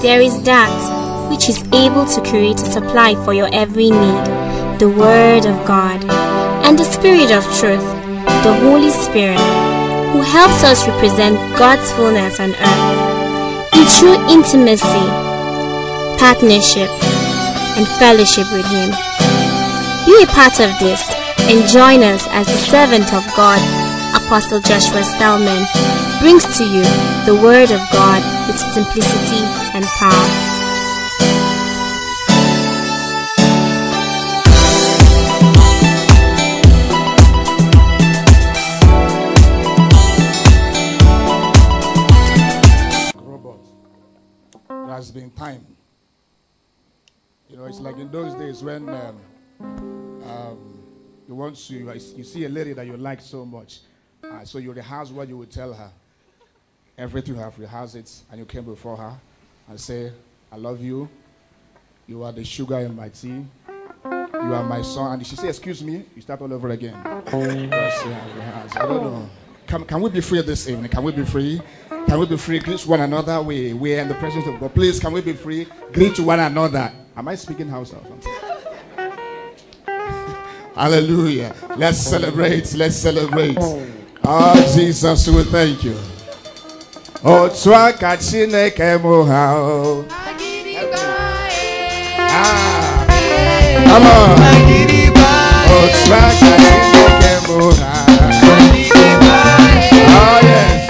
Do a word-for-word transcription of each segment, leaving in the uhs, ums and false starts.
there is that which is able to create a supply for your every need, the Word of God, and the Spirit of truth, the Holy Spirit, who helps us represent God's fullness on earth in true intimacy, partnership, and fellowship with Him. Be a part of this and join us as the servant of God, Apostle Joshua Selman, brings to you the Word of God with simplicity and power. There has been time. You know, it's like in those days when um, um, you want to, you see a lady that you like so much, uh, so you rehearse what you would tell her. Everything you have rehearsed it, and you came before her and say, "I love you. You are the sugar in my tea. You are my son." And she say, "Excuse me," you start all over again. Yes, yeah, I don't know. Can, can we be free this evening? Can we be free? Can we be free? Greet one another. We, we are in the presence of God. Please, can we be free? Greet one another. Am I speaking Hausa or something? Hallelujah. Let's celebrate. Let's celebrate. Oh, Jesus, we thank you. Oh, Twaka Chineke Mohao. Ah, come on. Oh, Twaka Chineke Mohao. Oh, yes.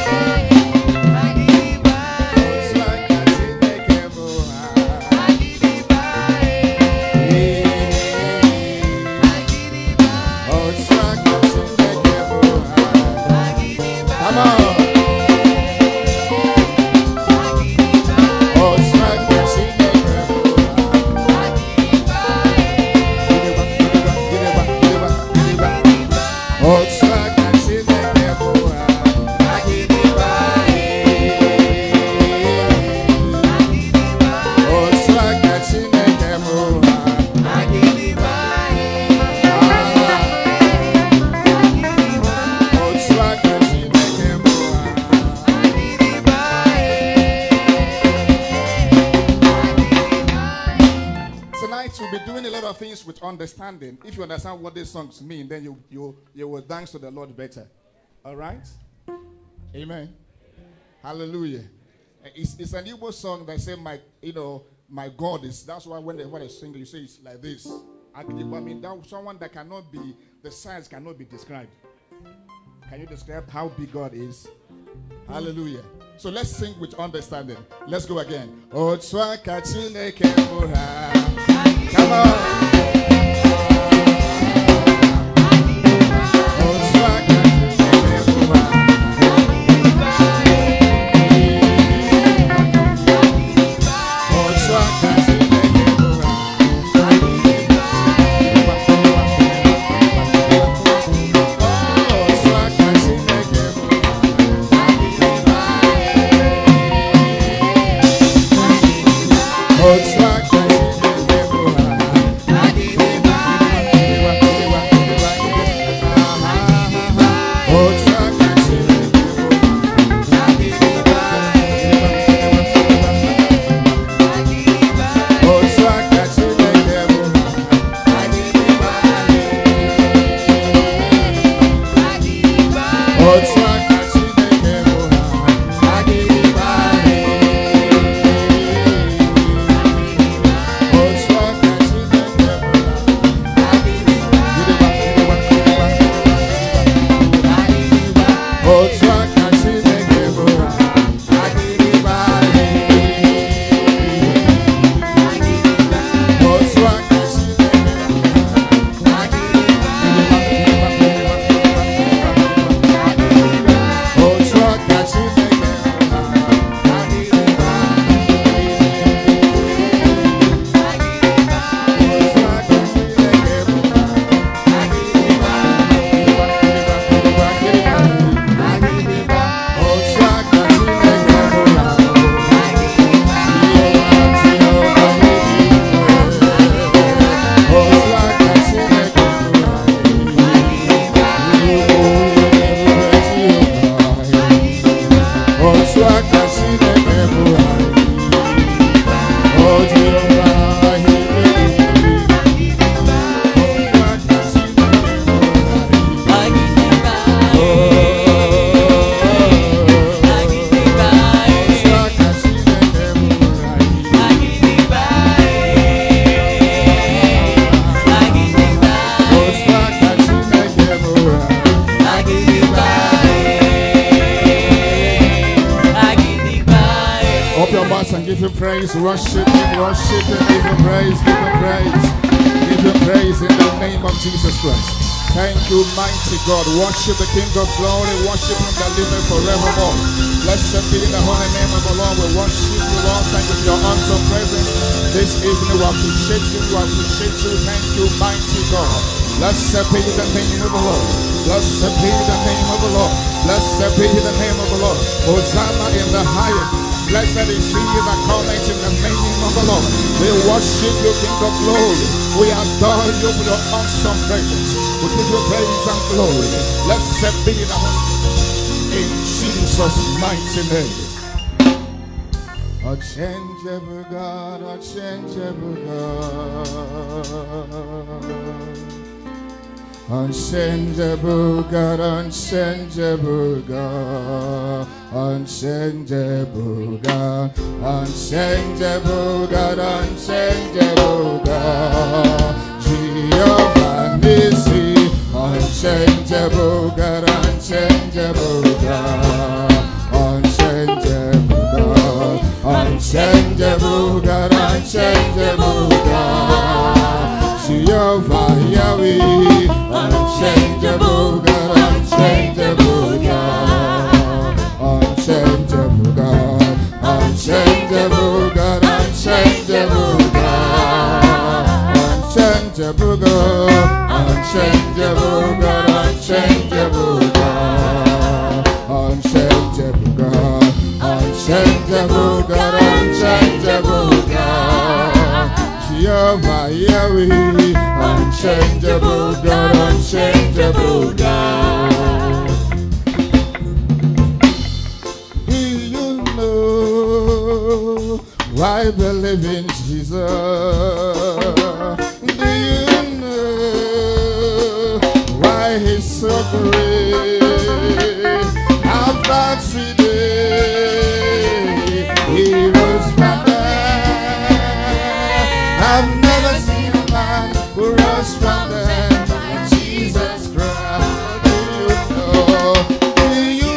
With understanding. If you understand what these songs mean, then you you you will dance to the Lord better. All right? Amen. Hallelujah. It's, it's an Igbo song that say my you know my God is. That's why when they when they sing, you say it's like this. I mean, that someone that cannot be the size cannot be described. Can you describe how big God is? Hallelujah. So let's sing with understanding. Let's go again. Oh, come on. Open your mouth and give him praise. Worship him, worship him, give him praise, give him praise. Give him praise in the name of Jesus Christ. Thank you, mighty God. Worship the King of glory. Worship him that liveth forevermore. Blessed be the holy name of the Lord. We worship you, Lord. Thank you for your awesome presence. This evening we appreciate you. We appreciate you. Thank you, mighty God. Blessed be the name of the Lord. Blessed be the name of the Lord. Blessed be the name of the Lord. Hosanna in the highest. Blessed is he that cometh in the name of the Lord. We worship you, King of glory. We adore you for your awesome presence. We give you praise and glory. Blessed be the Lord. In Jesus' mighty name. Unchangeable God, unchangeable God. Unchangeable God, unchangeable God, unchangeable God, unchangeable God, unchangeable God, Jehovah Nissi, unchangeable God, unchangeable God, unchangeable God, unchangeable God, unchangeable God, Jehovah Yahweh. Unchangeable God, unchangeable God, unchangeable God, unchangeable God, unchangeable God, unchangeable God, unchangeable God, unchangeable God, unchangeable God, unchangeable God, unchangeable God, Jehovah Yahweh. Unchangeable God, unchangeable God. Do you know why I believe in Jesus? Do you know why he's so great? After three days, he rose from there. I've never seen a man who rose from the dead like Jesus Christ. Do you know? Do you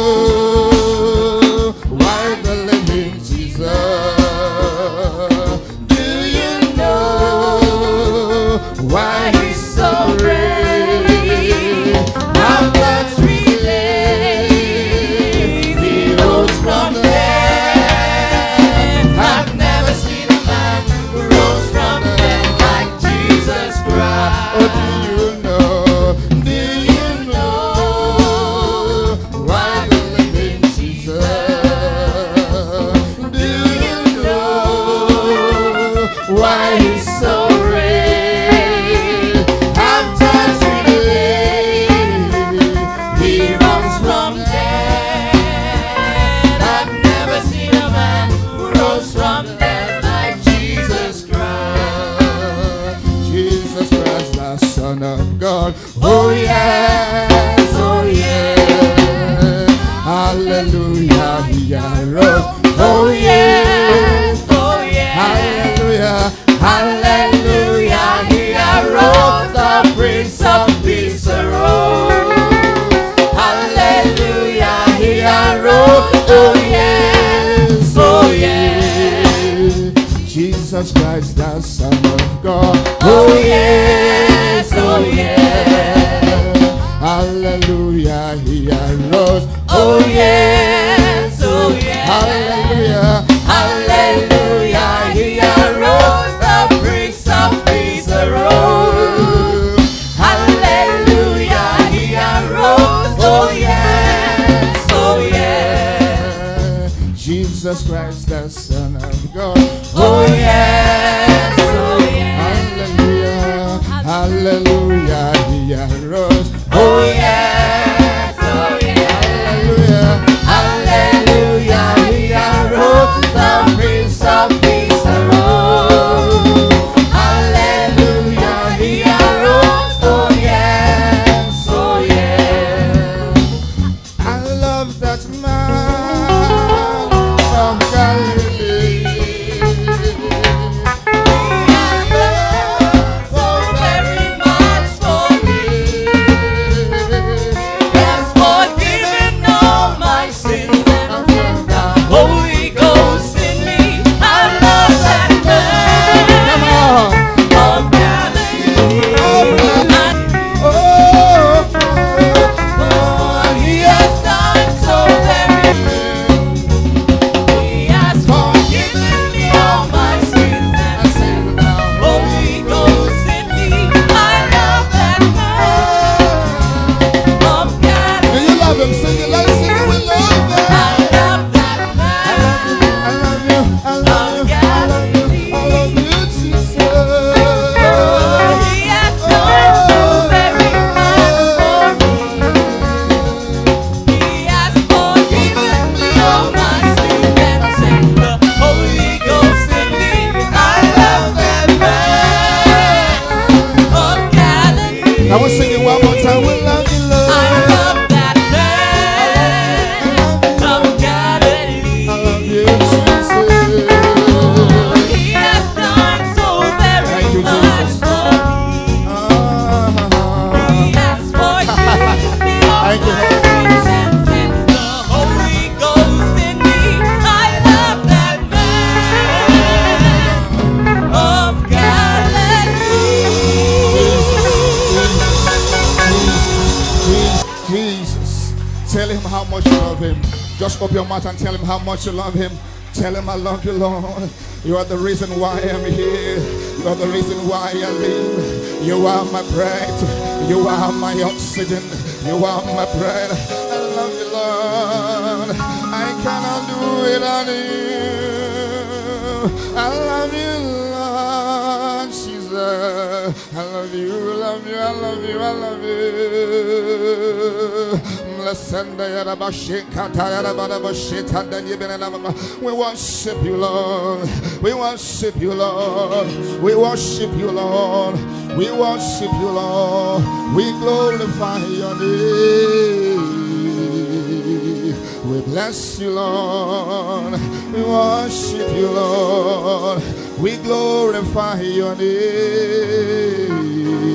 know why I believe in Jesus? Do you know why he's so great? After three days, he rose from the dead. I've never seen a man who rose from the dead like Jesus Christ. Oh, do you know? Do you know why I believe in Jesus? Do you know why he's so great? After three days, he rose from the dead. I've never seen a man who rose from the dead like Jesus Christ. Jesus Christ, the Son of God. Oh yes, oh yes. Hallelujah, he arose. Oh yes, oh yes. Hallelujah, hallelujah, he arose. The Prince of Peace arose. Hallelujah, he arose. Oh yes, oh yes. Jesus Christ, the Son of God. Oh yes, oh yes. Hallelujah, he arose. Oh yes, oh yes. Hallelujah, hallelujah, he arose. The Prince of Peace arose. Hallelujah, he arose. Oh yes, oh yes. Jesus Christ, the Son of God. Oh yes, oh yes. Hallelujah, hallelujah, he arose. Oh yes, oh yes. Hallelujah, hallelujah, he arose. The Prince of Peace arose. Hallelujah, he arose. Oh yes, oh yes. I love that man from Galilee. So very much. love you, I love you, I love you, Jesus. He has done so very much for me. He has forgiven me all my sins and sent the Holy Ghost in me. I love that man of Galilee. Now we're singing one more time. We love you, Lord. I love that man of Galilee. I love you, Jesus. He has done so very Thank you, much Jesus. for me. Ah. He has forgiven me all Thank you, my sins and sent the Holy Ghost in me. I love that man of Galilee. Jesus. Tell him how much you love him. Just open your mouth and tell him how much you love him. Tell him I love you, Lord. You are the reason why I'm here. You are the reason why I live. You are my breath. You are my oxygen. You are my bread. I love you, Lord. I cannot do it without you. I love you, Lord Jesus. I love you, love you, I love you, I love you. We worship you, Lord. We worship you, Lord. We worship you, Lord. We worship you, Lord. We glorify your name. We bless you, Lord. We worship you, Lord. We glorify your name.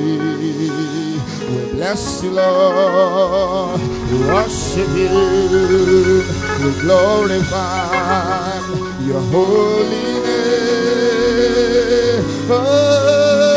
We bless you, Lord. We worship you. We glorify your holy name. Oh,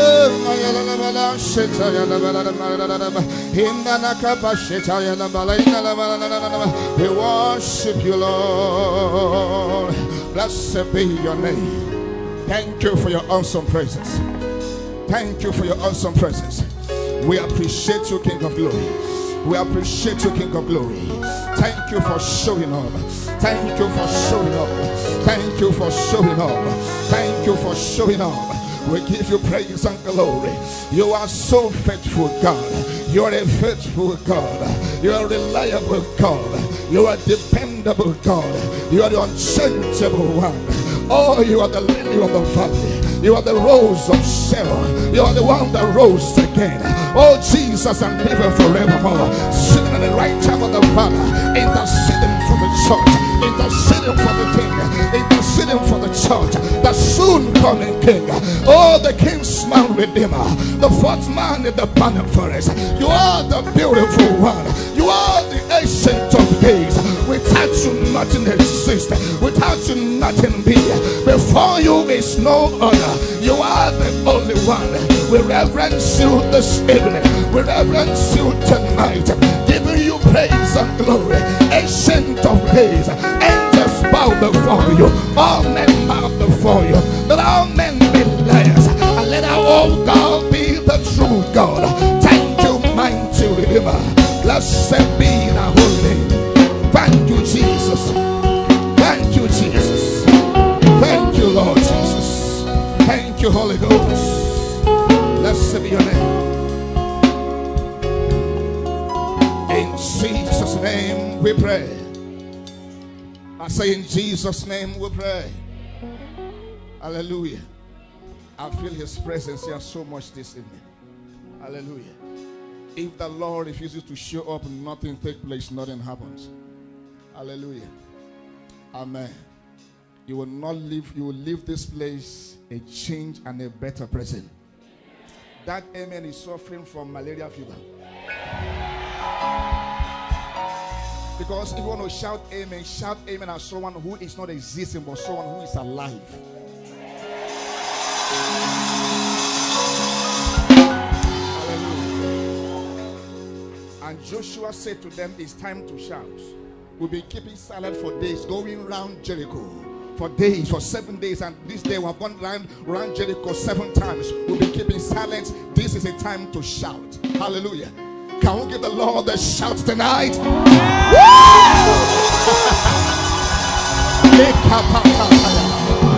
we worship you, Lord. Blessed be your name. Thank you for your awesome presence. Thank you for your awesome presence. We appreciate you, King of Glory. We appreciate you, King of Glory. Thank you for showing up. Thank you for showing up. Thank you for showing up. Thank you for showing up. We give you praise and glory. You are so faithful, God. You are a faithful God. You are a reliable God. You are a dependable God. You are the unchangeable one. Oh, you are the lily of the valley. You are the rose of Sharon. You are the one that rose again. Oh, Jesus, and live forevermore. Sitting at the right hand of the Father, interceding for the church, interceding for the King, interceding for the church, the soon coming King. Oh, the Kingsman Redeemer, the fourth man in the banner forest. You are the beautiful one. You are the ancient of days. Without you, nothing exists. Without you, nothing be. Before you is no other. You are the only one. We reverence you this evening. We reverence you tonight. Giving you praise and glory. Ancient of days. Angels bow before you. All men bow before you. Let all men be liars. And let our old God be the true God. Thank you, mighty Redeemer. Blessed be the holy name. Thank you, Jesus. Thank you, Jesus. Thank you, Lord Jesus. Thank you, Holy Ghost. Blessed be your name. In Jesus' name we pray. I say in Jesus' name we pray. Hallelujah. I feel his presence here so much this evening. Hallelujah. If the Lord refuses to show up, nothing takes place, nothing happens. Hallelujah. Amen. You will not leave, you will leave this place a change and a better person. That amen is suffering from malaria fever. Because if you want to shout amen, shout amen as someone who is not existing, but someone who is alive. Hallelujah. And Joshua said to them, it's time to shout. We'll be keeping silent for days, going round Jericho. For days, for seven days, and this day we have gone round, round Jericho seven times. We'll be keeping silence. This is a time to shout. Hallelujah. Can we give the Lord a shout tonight? Yeah.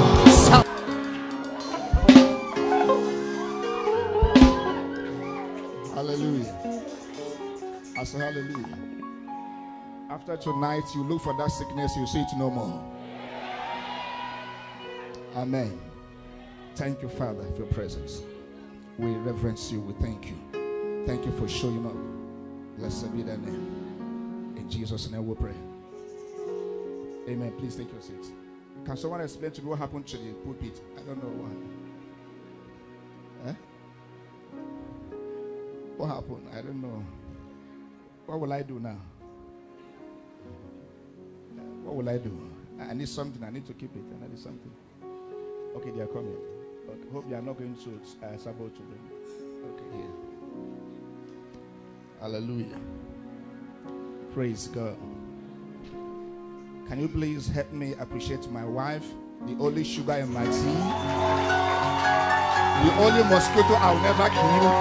say hallelujah. After tonight, you look for that sickness, you see it no more. Amen. Thank you, Father, for your presence. We reverence you. We thank you. Thank you for showing up. Blessed be thy name. In Jesus' name we pray. Amen. Please take your seats. Can someone explain to me what happened to the pulpit? I don't know what. Eh? What happened? I don't know. What will I do now? What will I do? I need something. I need to keep it. I need something. Okay, they are coming. Okay. Hope they are not going to uh, sabotage them. Okay, here. Hallelujah. Praise God. Can you please help me appreciate my wife, the only sugar in my tea, the only mosquito I'll never kill.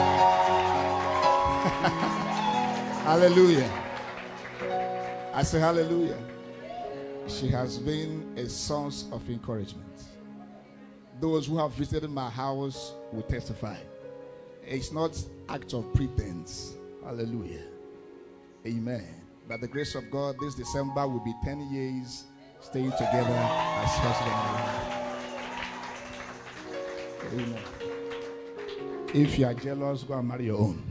Hallelujah. I say hallelujah. She has been a source of encouragement. Those who have visited my house will testify. It's not act of pretense. Hallelujah. Amen. By the grace of God, this December will be ten years staying together as husband and wife. Amen. If you are jealous, go and marry your own.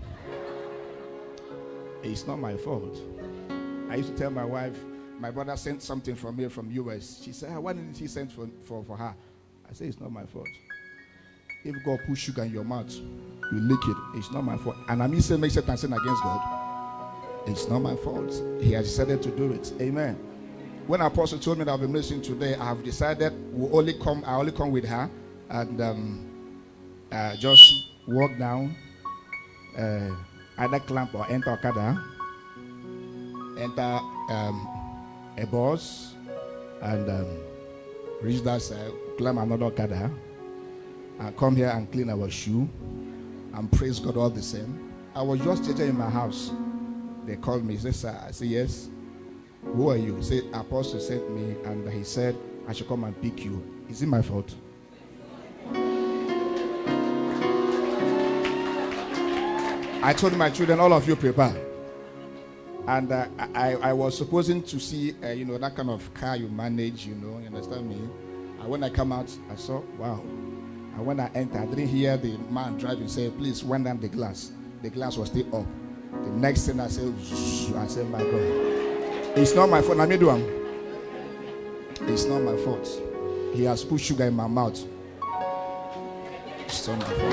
It's not my fault. I used to tell my wife, my brother sent something from here from U S. She said, why didn't he send for, for, for her? I said, it's not my fault. If God puts sugar in your mouth, you lick it. It's not my fault. And I mean, say, make Satan sin against God. It's not my fault. He has decided to do it. Amen. When Apostle told me that I'll be ministering today, I have decided we'll only come. I only come with her and um, uh, just walk down, uh, either clamp or enter Okada, enter um, a bus, and um, reach that side, climb another Okada, and come here and clean our shoe, and praise God all the same. I was just sitting in my house. They called me. He said, sir. I said, yes. Who are you? He said, Apostle sent me, and he said, I should come and pick you. Is it my fault? I told my children, all of you prepare. And uh, I, I was supposing to see, uh, you know, that kind of car you manage, you know, you understand me? And when I come out, I saw, wow. And when I entered, I didn't hear the man driving say, please wind down the glass. The glass was still up. The next thing I said, I said, my God, it's not my fault. I mean, do I'm. It's not my fault. He has put sugar in my mouth. It's not my fault.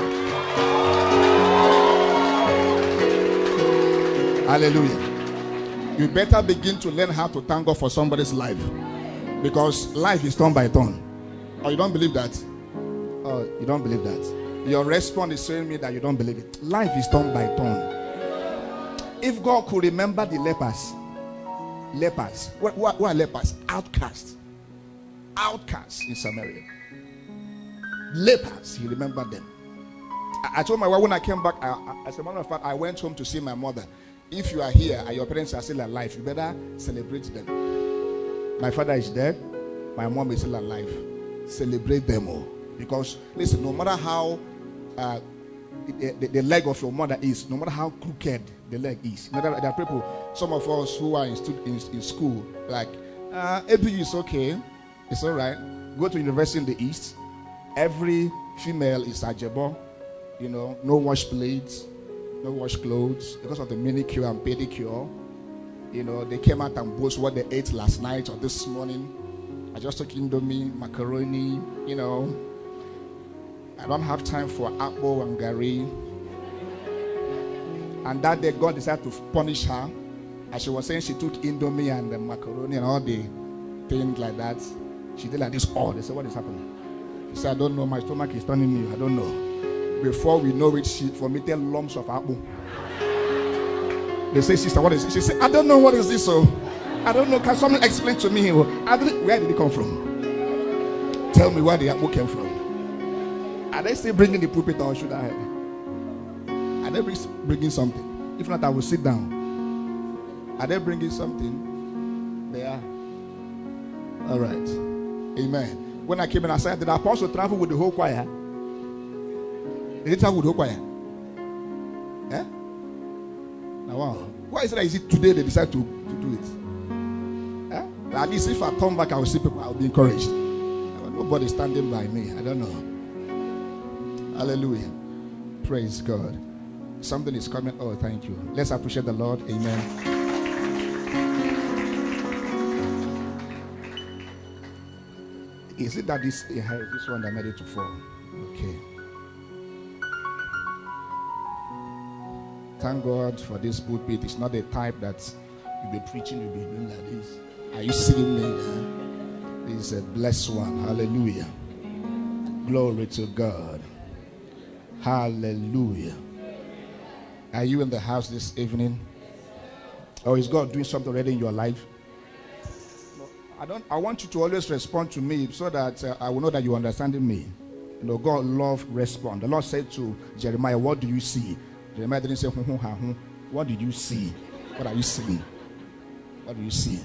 Hallelujah. You better begin to learn how to thank God for somebody's life, because life is turn by turn. Oh, you don't believe that? Oh, you don't believe that? Your response is showing me that you don't believe it. Life is turn by turn. If God could remember the lepers, lepers, what, what, what are lepers? Outcasts. Outcasts in Samaria. Lepers, he remembered them. I, I told my wife when I came back, I, I, as a matter of fact, I went home to see my mother. If you are here and your parents are still alive, you better celebrate them. My father is dead. My mom is still alive. Celebrate them all. Because, listen, no matter how uh, the, the, the leg of your mother is, no matter how crooked the leg is. There are people, some of us who are in, stu- in, in school, like, uh, A P U is okay. It's all right. Go to university in the East. Every female is ajebo. You know, no wash plates, no wash clothes because of the manicure and pedicure. You know, they came out and boast what they ate last night or this morning. I just took indomie, macaroni, you know. I don't have time for apple and gari. And that day God decided to punish her. As she was saying she took indomie and the macaroni and all the things like that. She did like this. Oh, they said, what is happening? She said, I don't know. My stomach is turning me. I don't know. Before we know it, she vomited lumps of apple. They say, sister, what is it? She said, I don't know what is this. So I don't know. Can someone explain to me? I didn't, where did it come from? Tell me where the apple came from. Are they still bringing the pulpit or should I? Are they bringing something? If not, I will sit down. Are they bringing something? They are. All right. Amen. When I came in, I said, did the apostle travel with the whole choir? Did he travel with the whole choir? Eh? Now, wow. Why is it that is it today they decide to, to do it? Eh? At least if I come back, I will see people, I will be encouraged. Nobody standing by me. I don't know. Hallelujah. Praise God. Something is coming. Oh, thank you. Let's appreciate the Lord. Amen. Is it that this, yeah, this one that made it to fall? Okay. Thank God for this pulpit. It's not the type that you'll be preaching, you'll be doing like this. Are you seeing me? This is a blessed one. Hallelujah. Glory to God. Hallelujah. Are you in the house this evening? Or is God doing something already in your life? I don't. I want you to always respond to me so that uh, I will know that you're understanding me. You know, God loves respond. The Lord said to Jeremiah, "What do you see?" Jeremiah didn't say, "Hum, hum, ha, hum." What did you see? What are you seeing? What do you see?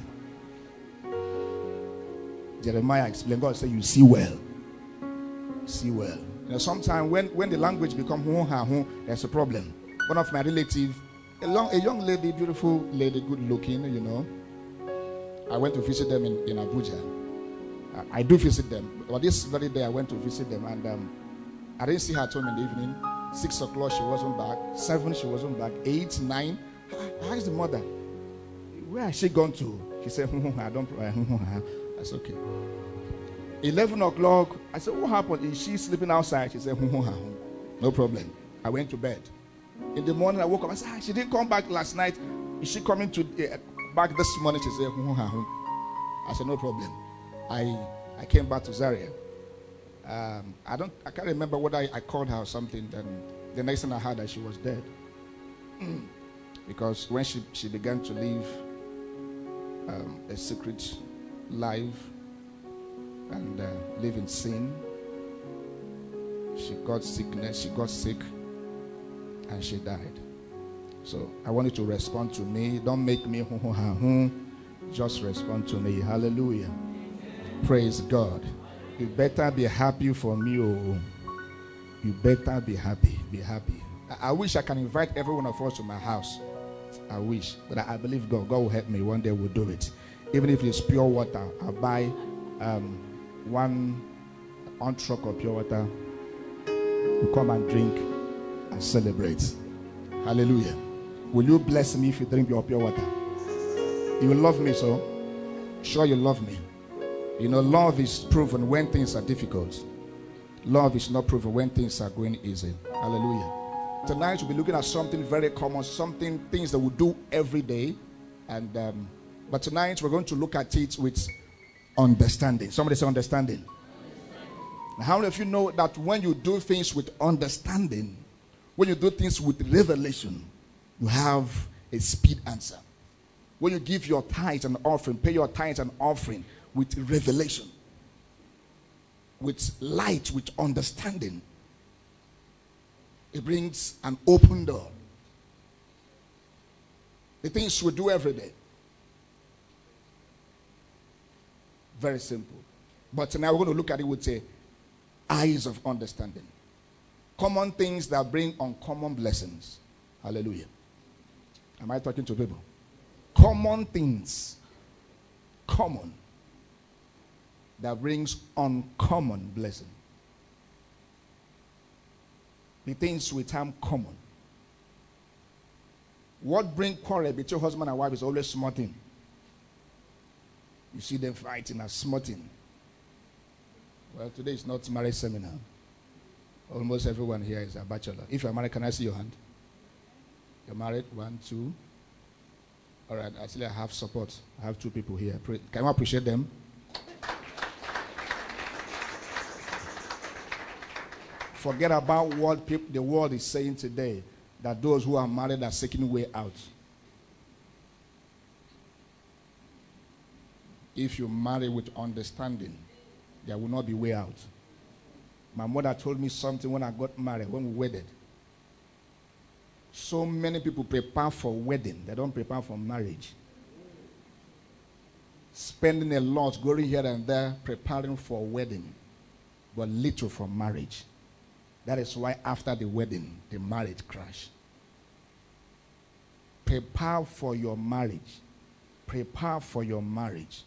Jeremiah explained. God said, "You see well. See well." You know, sometimes when when the language becomes hum, ha, hum, there's a problem. One of my relatives, a, long, a young lady, beautiful lady, good looking, you know. I went to visit them in, in Abuja. I, I do visit them. But this very day I went to visit them and um, I didn't see her at home in the evening. Six o'clock she wasn't back. Seven she wasn't back. Eight, nine. I asked the mother, where has she gone to? She said, I don't. That's okay. Eleven o'clock. I said, what happened? Is she sleeping outside? She said, no problem. I went to bed. In the morning I woke up. I said, ah, she didn't come back last night. Is she coming to? Uh, Back this morning, she said, I said, no problem. I I came back to Zaria. Um, I don't, I can't remember whether I, I called her or something. Then the next thing I heard that she was dead, because when she she began to live um, a secret life and uh, live in sin, she got sickness. She got sick, and she died. So I want you to respond to me. Don't make me hum, hum, hum, hum. Just respond to me. Hallelujah. Praise God. You better be happy for me. Oh, you better be happy. Be happy. I, I wish I can invite every one of us to my house. I wish. But I, I believe God. God will help me. One day we'll do it. Even if it's pure water, I'll buy um, one, one truck of pure water. We'll come and drink and celebrate. Hallelujah. Will you bless me if you drink your pure water? You will love me, so sure you love me. You know, love is proven when things are difficult. Love is not proven when things are going easy. Hallelujah. Tonight we'll be looking at something very common, something, things that we do every day. And um, but tonight we're going to look at it with understanding. Somebody say understanding. Now, how many of you know that when you do things with understanding, when you do things with revelation, you have a speed answer. When you give your tithes and offering, pay your tithes and offering with revelation, with light, with understanding, it brings an open door. The things we do every day. Very simple. But now we're going to look at it with the eyes of understanding. Common things that bring uncommon blessings. Hallelujah. Am I talking to people? Common things. Common. That brings uncommon blessing. The things we term common. What brings quarrel between husband and wife is always small thing. You see them fighting and small thing. Well, today is not marriage seminar. Almost everyone here is a bachelor. If you're married, can I see your hand? You're married? One, two. All right, actually I have support. I have two people here. Can you appreciate them? Forget about what people, the world is saying today, that those who are married are seeking way out. If you marry with understanding, there will not be way out. My mother told me something when I got married, when we wedded. So many people prepare for wedding. They don't prepare for marriage. Spending a lot, going here and there, preparing for wedding, but little for marriage. That is why after the wedding, the marriage crashed. prepare for your marriage. Prepare for your marriage.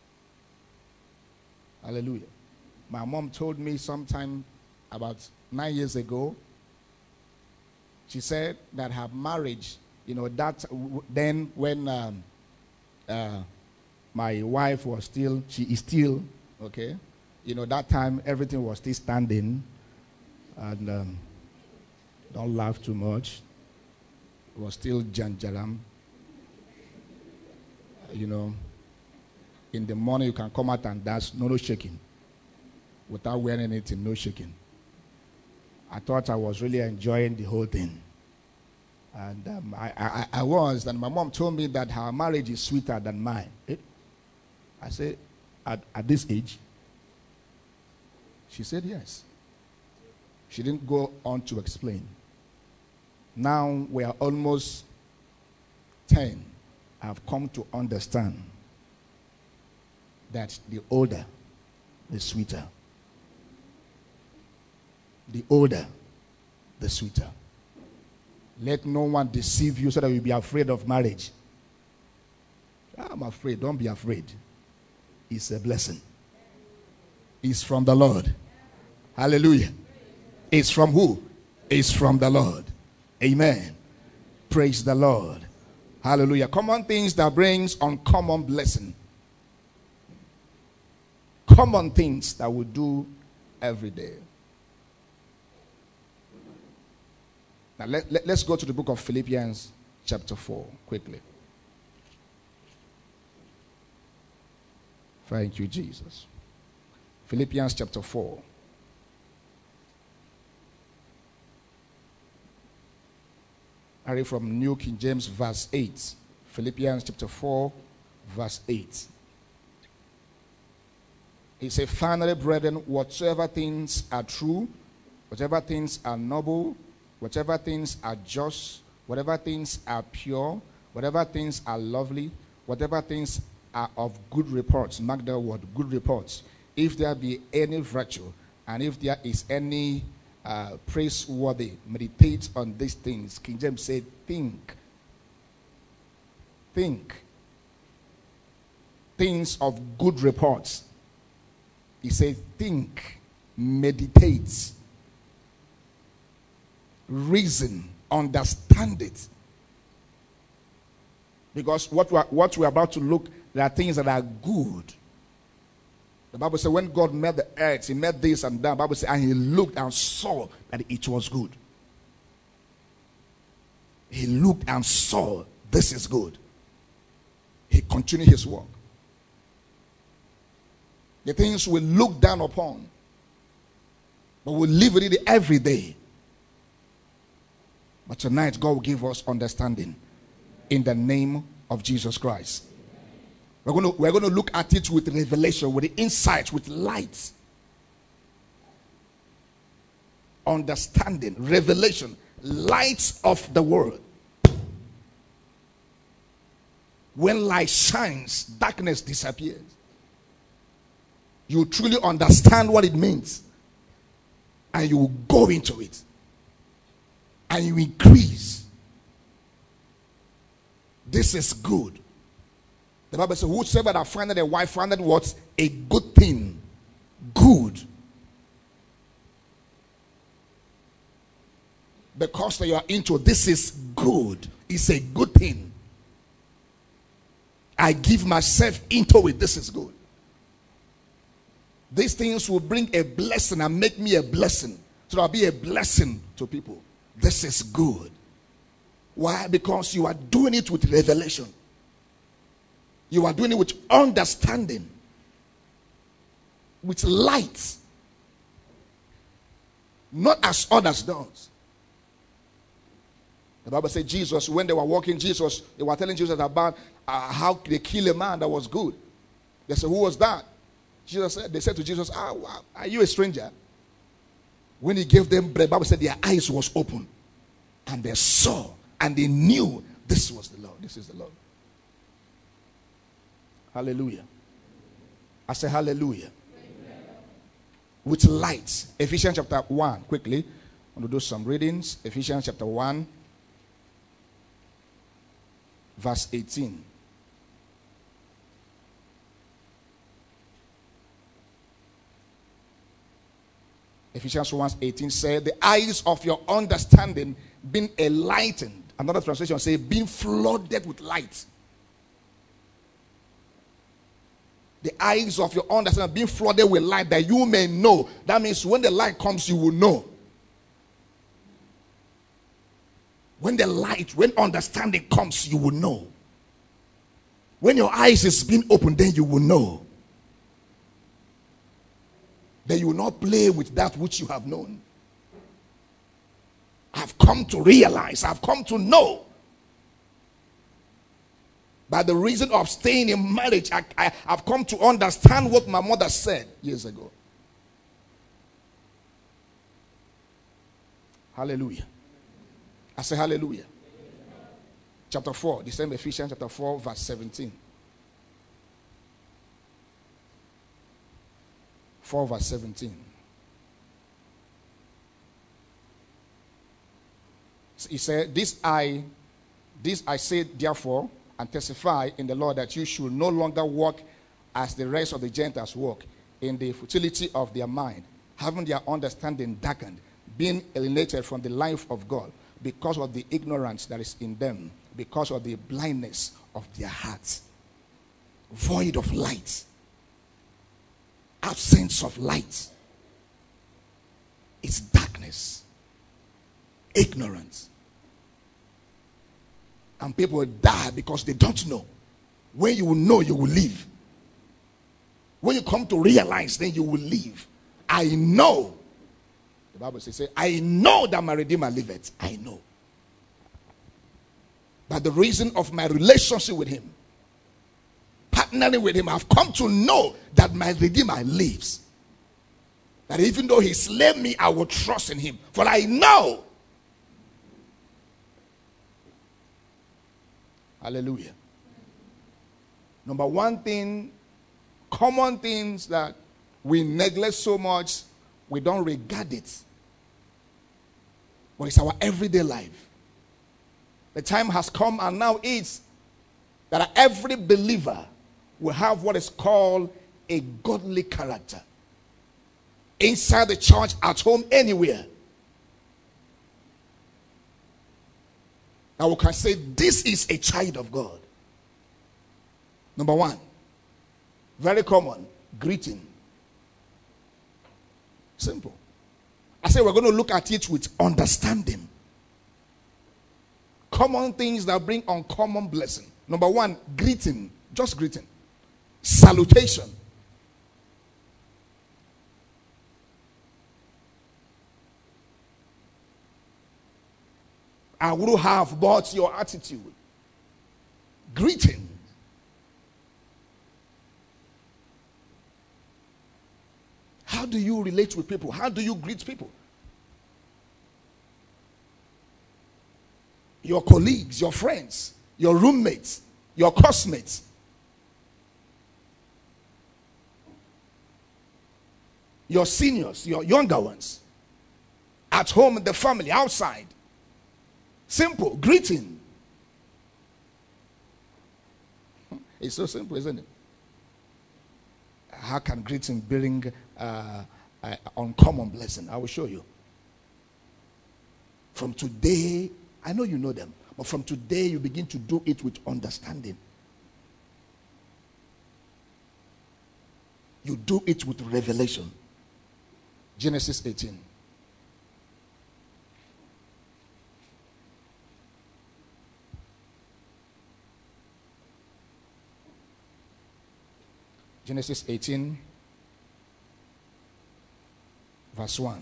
Hallelujah. My mom told me sometime about nine years ago, she said that her marriage, you know, that then when um, uh, my wife was still, she is still, okay, you know, that time everything was still standing, and um, don't laugh too much. It was still janjaram. You know, in the morning you can come out and dance, no, no shaking. Without wearing anything, no shaking. I thought I was really enjoying the whole thing. And um, I, I, I was, and my mom told me that her marriage is sweeter than mine. Eh? I said, at, at this age? She said yes. She didn't go on to explain. Now we are almost ten. I've come to understand that the older, the sweeter. The older, the sweeter. Let no one deceive you so that you'll be afraid of marriage. I'm afraid. Don't be afraid. It's a blessing. It's from the Lord. Hallelujah. It's from who? It's from the Lord. Amen. Praise the Lord. Hallelujah. Common things that brings uncommon blessing. Common things that we do every day. Now let, let, let's go to the book of Philippians chapter four quickly. Thank you, Jesus. Philippians chapter four. I read from New King James verse eight. Philippians chapter four verse eight. He said, finally, brethren, whatsoever things are true, whatever things are noble, whatever things are just, whatever things are pure, whatever things are lovely, whatever things are of good reports, mark that word, good reports, if there be any virtue, and if there is any uh, praiseworthy, meditate on these things. King James said, think. Think. Things of good reports. He said, think, meditate, reason, understand it. Because what we are, what we are about to look, there are things that are good. The Bible says when God made the earth, he made this and that. The Bible says, and he looked and saw that it was good. He looked and saw this is good. He continued his work. The things we look down upon, but we live with it every day. But tonight, God will give us understanding in the name of Jesus Christ. We're going to, we're going to look at it with revelation, with the insight, with light. Understanding, revelation, light of the world. When light shines, darkness disappears. You truly understand what it means. And you will go into it. And you increase. This is good. The Bible says, whosoever that findeth a wife findeth what? A good thing. Good. Because that you are into this is good. It's a good thing. I give myself into it. This is good. These things will bring a blessing and make me a blessing. So I'll be a blessing to people. This is good. Why? Because you are doing it with revelation. You are doing it with understanding. With light. Not as others does. The Bible says Jesus, when they were walking, Jesus, they were telling Jesus about uh, how they kill a man that was good. They said, who was that? Jesus said, they said to Jesus, ah, are you a stranger? When he gave them bread, the Bible said their eyes was open. And they saw and they knew this was the Lord. This is the Lord. Hallelujah. I say hallelujah. Amen. With light. Ephesians chapter one. Quickly. I want to do some readings. Ephesians chapter one. verse eighteen. Ephesians one eighteen said, the eyes of your understanding being enlightened. Another translation says, being flooded with light. The eyes of your understanding being flooded with light, that you may know. That means when the light comes, you will know. When the light, when understanding comes, you will know. When your eyes is being opened, then you will know. Then you will not play with that which you have known. I've come to realize, I've come to know. By the reason of staying in marriage, I, I, I've come to understand what my mother said years ago. Hallelujah. I say hallelujah. Chapter four, the same Ephesians chapter four, verse seventeen. four verse seventeen. He said, This I, this I say therefore, and testify in the Lord, that you should no longer walk as the rest of the Gentiles walk, in the futility of their mind, having their understanding darkened, being alienated from the life of God, because of the ignorance that is in them, because of the blindness of their hearts. Void of light. Absence of light. It's darkness. Ignorance. And people will die because they don't know. When you will know, you will live. When you come to realize, then you will live. I know. The Bible says, I know that my Redeemer liveth. I know. By the reason of my relationship with him, partnering with him, I've come to know that my Redeemer lives. That even though he slay me, I will trust in him. For I know. Hallelujah. Number one thing, common things that we neglect so much, we don't regard it. But it's our everyday life. The time has come, and now it's that every believer will have what is called a godly character. Inside the church, at home, anywhere. Now we can say this is a child of God. Number one, very common, greeting. Simple. I say we're going to look at it with understanding. Common things that bring uncommon blessing. Number one, greeting. Just greeting. Salutation. I would have bought your attitude. Greeting. How do you relate with people? How do you greet people? Your colleagues, your friends, your roommates, your classmates. Your seniors, your younger ones. At home, in the family, outside. Simple. Greeting. It's so simple, isn't it? How can greeting bring uh, uh, uncommon blessing? I will show you. From today, I know you know them, but from today you begin to do it with understanding. You do it with revelation. Genesis eighteen. Genesis eighteen, verse one.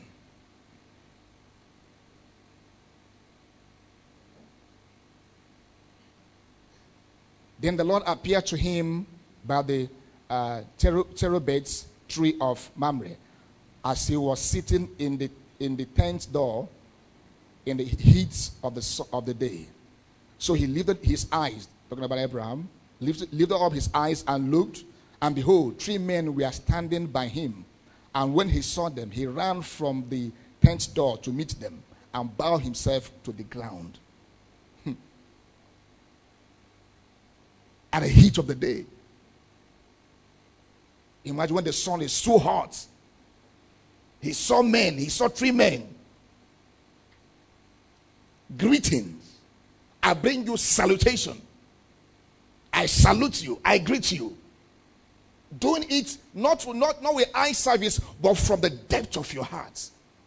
Then the Lord appeared to him by the uh, terebinth tree of Mamre, as he was sitting in the in the tent door in the heat of the of the day. So he lifted his eyes, talking about Abraham, lifted, lifted up his eyes and looked, and behold, three men were standing by him. And when he saw them, he ran from the tent door to meet them and bowed himself to the ground. at the heat of the day. Imagine when the sun is so hot. He saw men, he saw three men. Greetings. I bring you salutation. I salute you. I greet you. Doing it not, not, not with eye service, but from the depth of your heart.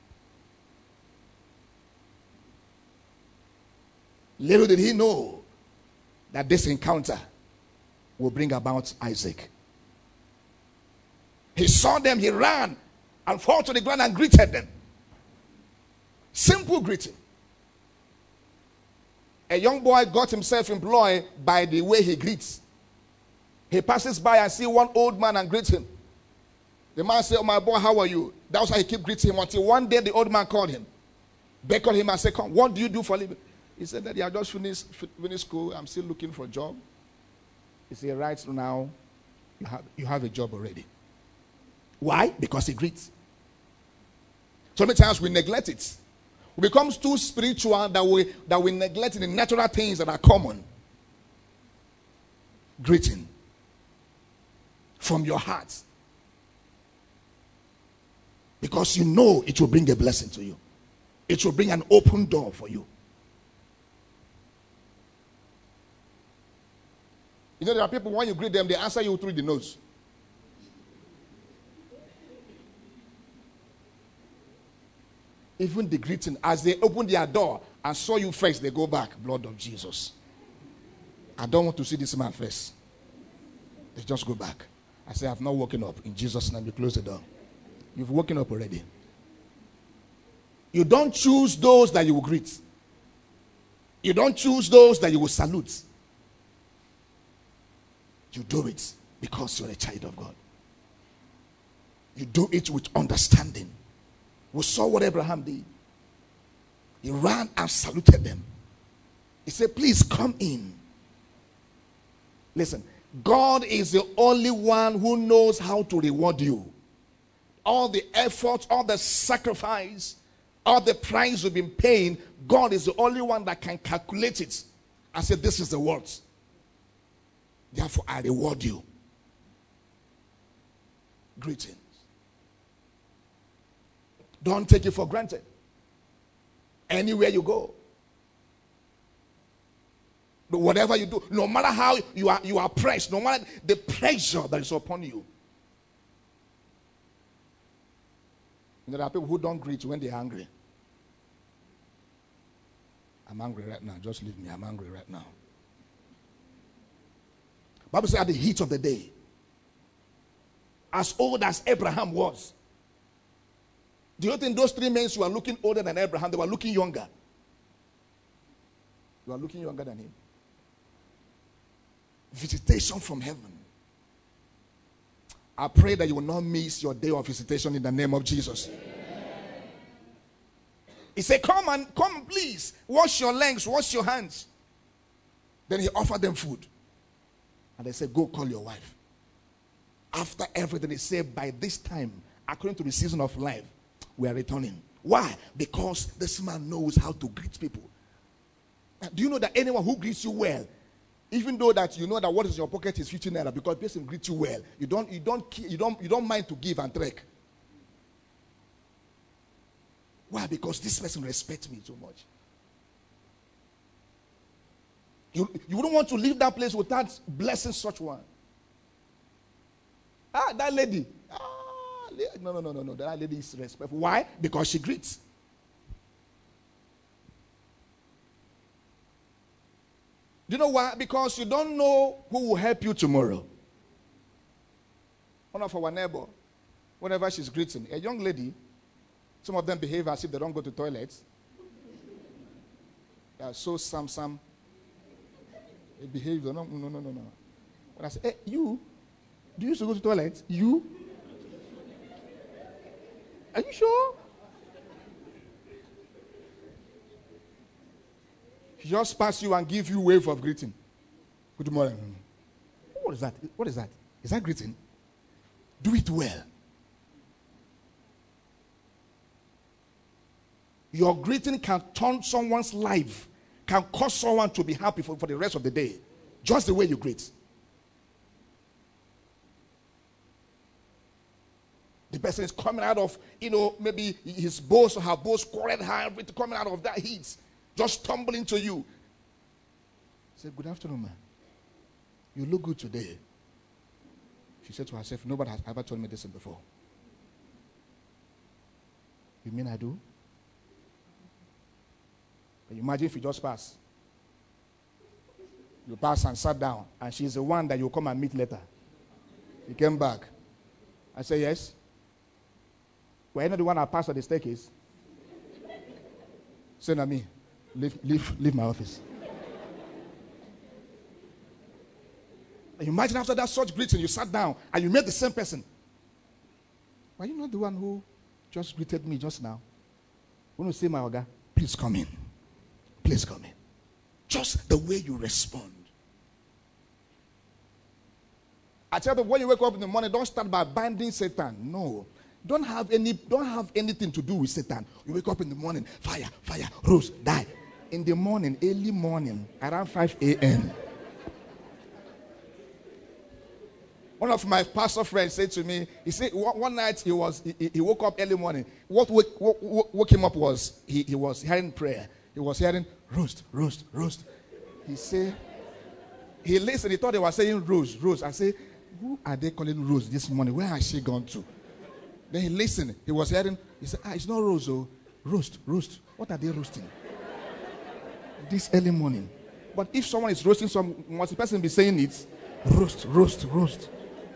Little did he know that this encounter will bring about Isaac. He saw them, he ran and fell to the ground and greeted them. Simple greeting. A young boy got himself employed by the way he greets. He passes by and see one old man and greets him. The man said, "Oh, my boy, how are you?" That was how he kept greeting him until one day the old man called him, beckoned him and said, "Come, what do you do for a living?" He said that he had just finished, finished school. I'm still looking for a job. He said, right now, you have, you have a job already. Why? Because he greets. So many times we neglect it. We become too spiritual that we, that we neglect the natural things that are common. Greeting. From your heart. Because you know it will bring a blessing to you. It will bring an open door for you. You know, there are people, when you greet them, they answer you through the nose. Even the greeting, as they open their door and saw you first, they go back. Blood of Jesus. I don't want to see this man first. They just go back. I say, I've not woken up. In Jesus' name, you close the door. You've woken up already. You don't choose those that you will greet. You don't choose those that you will salute. You do it because you're a child of God. You do it with understanding. We saw what Abraham did. He ran and saluted them. He said, please come in. Listen, God is the only one who knows how to reward you. All the effort, all the sacrifice, all the price you've been paying, God is the only one that can calculate it and say, this is the worth. Therefore, I reward you. Greetings. Don't take it for granted. Anywhere you go. But whatever you do, no matter how you are, you are pressed, no matter the pressure that is upon you. There are people who don't greet when they're angry. I'm angry right now. Just leave me. I'm angry right now. Bible says at the heat of the day, as old as Abraham was, do you think those three men who were looking older than Abraham, they were looking younger? You are looking younger than him. Visitation from heaven. I pray that you will not miss your day of visitation in the name of Jesus. He said, come and come, please. Wash your legs, wash your hands. Then he offered them food. And they said, go call your wife. After everything, he said, by this time, according to the season of life, we are returning. Why? Because this man knows how to greet people. Now, do you know that anyone who greets you well, even though that you know that what is in your pocket is fifty naira, because the person greets you well, you don't, you don't, you don't, you don't mind to give and trek. Why? Because this person respects me so much. You, you wouldn't want to leave that place without blessing such one. Ah, that lady. Ah, no, no, no, no, no. That lady is respectful. Why? Because she greets. Do you know why? Because you don't know who will help you tomorrow. One of our neighbor, whenever she's greeting, a young lady, some of them behave as if they don't go to toilets. They are so sam sam. They behave. No, no, no, no, no. When I say, hey, you, do you used to go to toilet? You? Are you sure? She just pass you and give you wave of greeting. Good morning. What is that? What is that? Is that greeting? Do it well. Your greeting can turn someone's life, can cause someone to be happy for, for the rest of the day. Just the way you greet. The person is coming out of, you know, maybe his boss or her boss quarreled her, coming out of that heat, just tumbling to you. Say, good afternoon, man. You look good today. She said to herself, nobody has ever told me this before. You mean I do? Can you imagine if you just pass? You pass and sat down, and she's the one that you come and meet later. You came back. I say, yes. Were you not the one that passed on the staircase? Say to me, leave, leave, leave my office. And you imagine after that such greeting, you sat down and you met the same person. Were you not the one who just greeted me just now? When you say my Oga, please come in. Please come in. Just the way you respond. I tell you, when you wake up in the morning, don't start by binding Satan. No. Don't have any, don't have anything to do with Satan. You wake up in the morning, fire, fire, rose, die. In the morning, early morning, around five a.m. One of my pastor friends said to me, he said one, one night he was he, he woke up early morning. What woke, woke, woke him up was he, he was hearing prayer. He was hearing roast, roast, roast. He said, he listened, he thought they were saying rose, rose. I said, who are they calling Rose this morning? Where has she gone to? Then he listened. He was hearing. He said, ah, it's not Rose, oh. Roast, roast. What are they roasting? This early morning. But if someone is roasting, some must the person be saying it? Roast, roast, roast.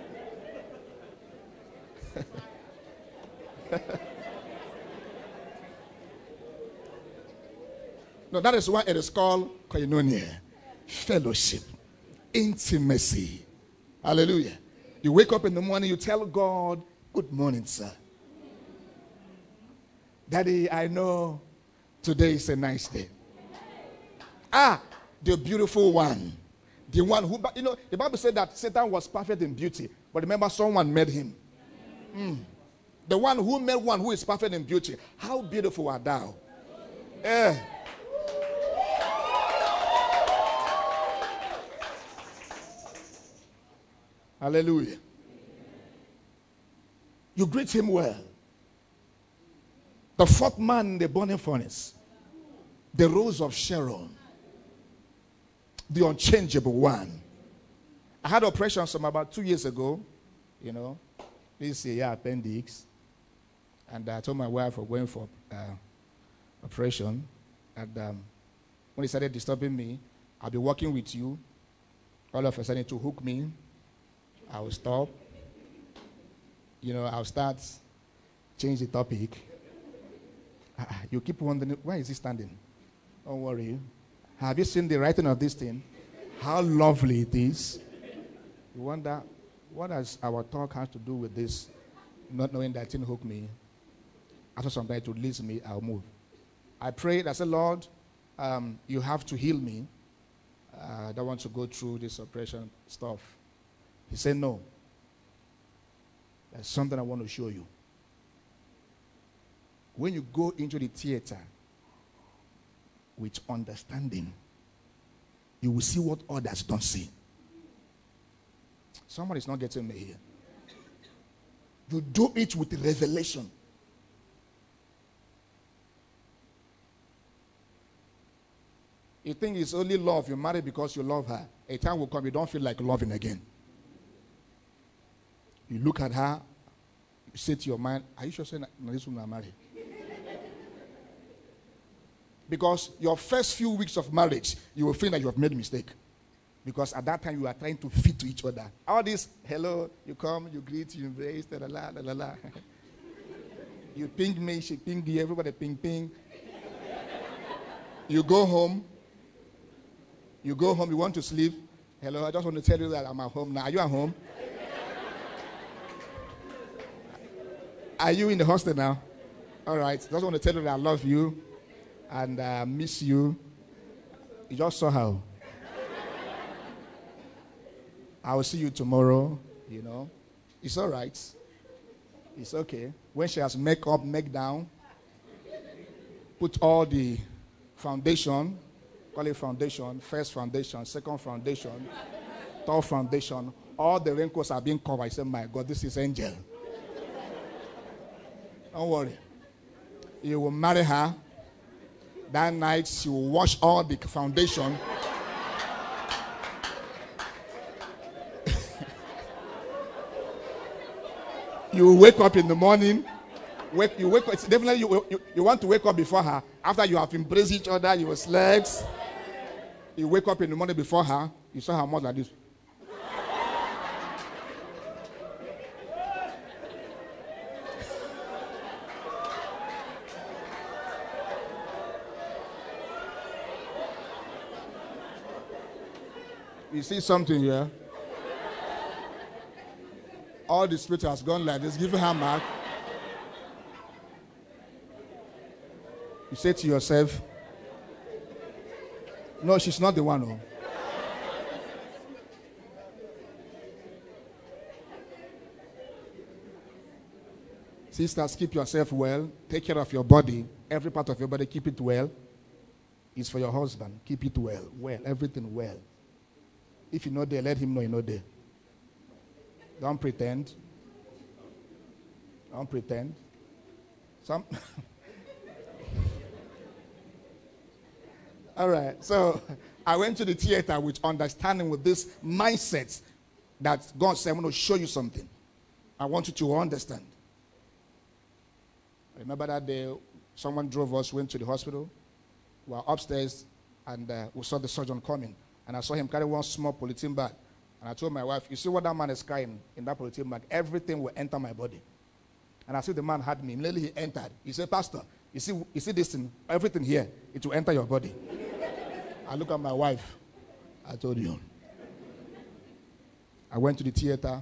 No, that is why it is called koinonia. Fellowship. Intimacy. Hallelujah. You wake up in the morning, you tell God, good morning, sir. Daddy, I know today is a nice day. Ah, the beautiful one. The one who, you know, the Bible said that Satan was perfect in beauty. But remember, someone made him. Mm. The one who made one who is perfect in beauty. How beautiful art thou? Eh. Hallelujah. You greet him well. The fourth man in the burning furnace. The rose of Sharon. The unchangeable one. I had operation some about two years ago. You know. This is yeah, appendix. And I told my wife we're going for uh, operation. And um, when he started disturbing me, I'll be working with you. All of a sudden to hook me. I will stop. You know, I'll start, change the topic. Uh, you keep wondering, why is he standing? Don't worry. Have you seen the writing of this thing? How lovely it is. You wonder, what does our talk have to do with this? Not knowing that it didn't hook me. After some time to release me, I'll move. I prayed, I said, Lord, um, you have to heal me. Uh, I don't want to go through this operation stuff. He said, no. There's something I want to show you. When you go into the theater with understanding, you will see what others don't see. Somebody's not getting me here. You do it with revelation. You think it's only love. You marry because you love her. A time will come you don't feel like loving again. You look at her, you say to your mind, are you sure saying no, this woman married? Because your first few weeks of marriage, you will feel that you have made a mistake. Because at that time, you are trying to fit to each other. All this, hello, you come, you greet, you embrace, la la la la la. You ping me, she ping you, everybody ping ping. You go home. You go home, you want to sleep. Hello, I just want to tell you that I'm at home now. Are you at home? Are you in the hostel now? All right. Just want to tell you that I love you and uh, miss you. You just saw how. I will see you tomorrow, you know. It's all right. It's okay. When she has make up, make down, put all the foundation, call it foundation, first foundation, second foundation, third foundation, all the wrinkles are being covered. I said, my God, this is angel. Don't worry. You will marry her. That night, she will wash all the foundation. You will wake up in the morning. Wake, you wake up. It's definitely you, you, you want to wake up before her. After you have embraced each other, you will slept. You wake up in the morning before her. You saw her mouth like this. You see something here? All the spirit has gone like this, giving her mark. You say to yourself, no, she's not the one. Oh. Sisters, keep yourself well. Take care of your body. Every part of your body, keep it well. It's for your husband. Keep it well. Well, everything well. If you're not there, let him know you're not there. Don't pretend. Don't pretend. Some. All right. So I went to the theater with understanding, with this mindset that God said, I'm going to show you something. I want you to understand. Remember that day, someone drove us, went to the hospital. We were upstairs, and uh, we saw the surgeon coming. And I saw him carry one small polythene bag. And I told my wife, you see what that man is carrying in that polythene bag? Everything will enter my body. And I see the man had me. Immediately he entered. He said, Pastor, you see, you see this thing? Everything here, it will enter your body. I look at my wife. I told you. I went to the theater.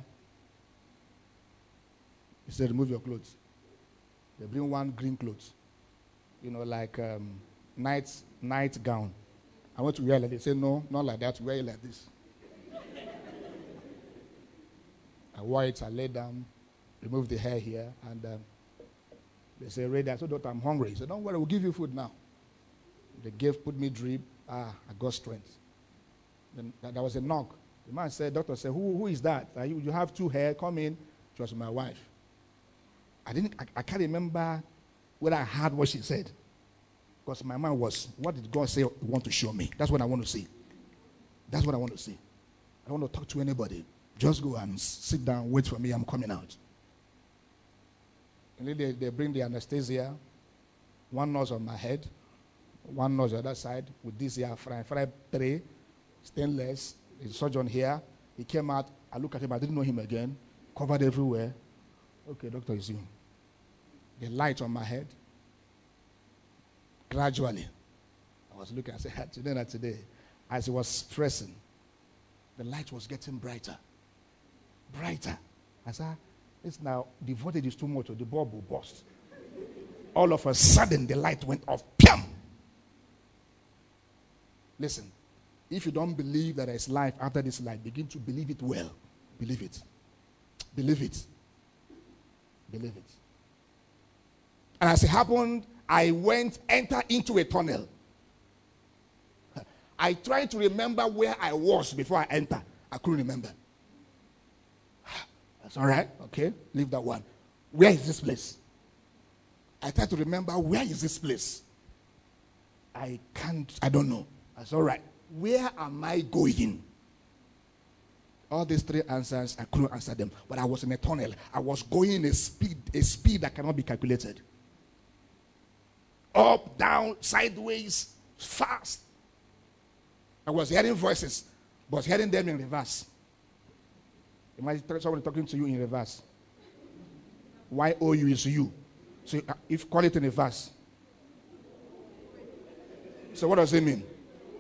He said, remove your clothes. They bring one green clothes. You know, like um, night, night gown. I went to wear it like this. They said, no, not like that. Wear it like this. I wore it. I lay down, removed the hair here, and um, they said, ready. I said, Doctor, I'm hungry. He said, don't worry, we'll give you food now. They gave, put me drip. Ah, I got strength. Then there was a knock. The man said, Doctor said, who, who is that? Uh, you, you have two hair. Come in. It was my wife. I didn't. I, I can't remember whether I heard what she said. Because my mind was, what did God say He want to show me? That's what I want to see. That's what I want to see. I don't want to talk to anybody. Just go and sit down, wait for me, I'm coming out. And then they, they bring the anesthesia, one nurse on my head, one nurse on the other side, with this here, fry, fry tray, stainless, the surgeon here. He came out, I looked at him, I didn't know him again, covered everywhere. Okay, doctor, it's you. The light on my head. Gradually, I was looking, I said, today, not today. As he was pressing, the light was getting brighter. Brighter. I said, it's now, the voltage is too much, or the bulb will burst. All of a sudden, the light went off. Piam! Listen, if you don't believe that there is life after this life, begin to believe it well. Believe it. Believe it. Believe it. And as it happened, I went, enter into a tunnel. I tried to remember where I was before I entered. I couldn't remember. That's all right. Okay, leave that one. Where is this place? I tried to remember, where is this place? I can't, I don't know. That's all right. Where am I going? All these three answers, I couldn't answer them. But I was in a tunnel. I was going in a speed, a speed that cannot be calculated. Up, down, sideways, fast. I was hearing voices, but hearing them in reverse. Imagine someone talking to you in reverse. Y O U is you. So if call it in reverse. So what does it mean?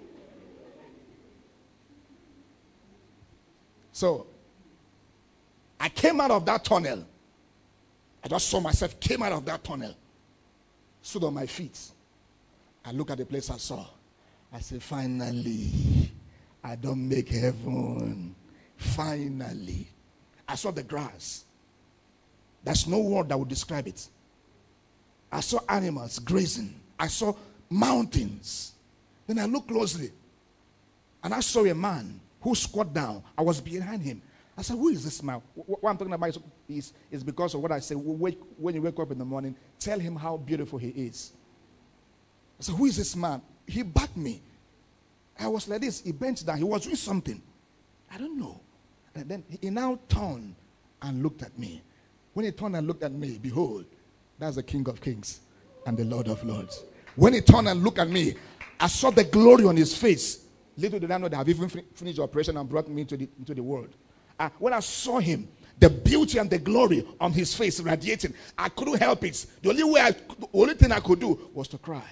So I came out of that tunnel. I just saw myself came out of that tunnel. Stood on my feet. I look at the place I saw. I said, finally, I don't make heaven. Finally. I saw the grass. There's no word that would describe it. I saw animals grazing. I saw mountains. Then I looked closely. And I saw a man who squat down. I was behind him. I said, who is this man? What I'm talking about is, is because of what I say. Wake, when you wake up in the morning, tell him how beautiful he is. I said, who is this man? He backed me. I was like this. He bent down. He was doing something. I don't know. And then he now turned and looked at me. When he turned and looked at me, behold, that's the King of Kings and the Lord of Lords. When he turned and looked at me, I saw the glory on his face. Little did I know that I've even finished the operation and brought me into the, into the world. Uh, when I saw him, the beauty and the glory on his face radiating, I couldn't help it. The only way, I, the only thing I could do was to cry.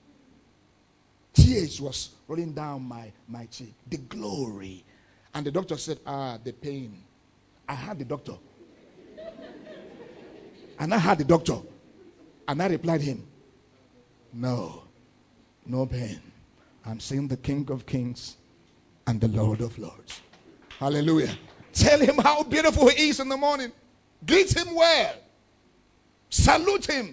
Tears was rolling down my, my cheek. The glory. And the doctor said, ah, the pain. I had the doctor. And I had the doctor. And I replied him, no, no pain. I'm seeing the King of Kings and the Lord of Lords. Hallelujah. Tell him how beautiful he is in the morning. Greet him well. Salute him.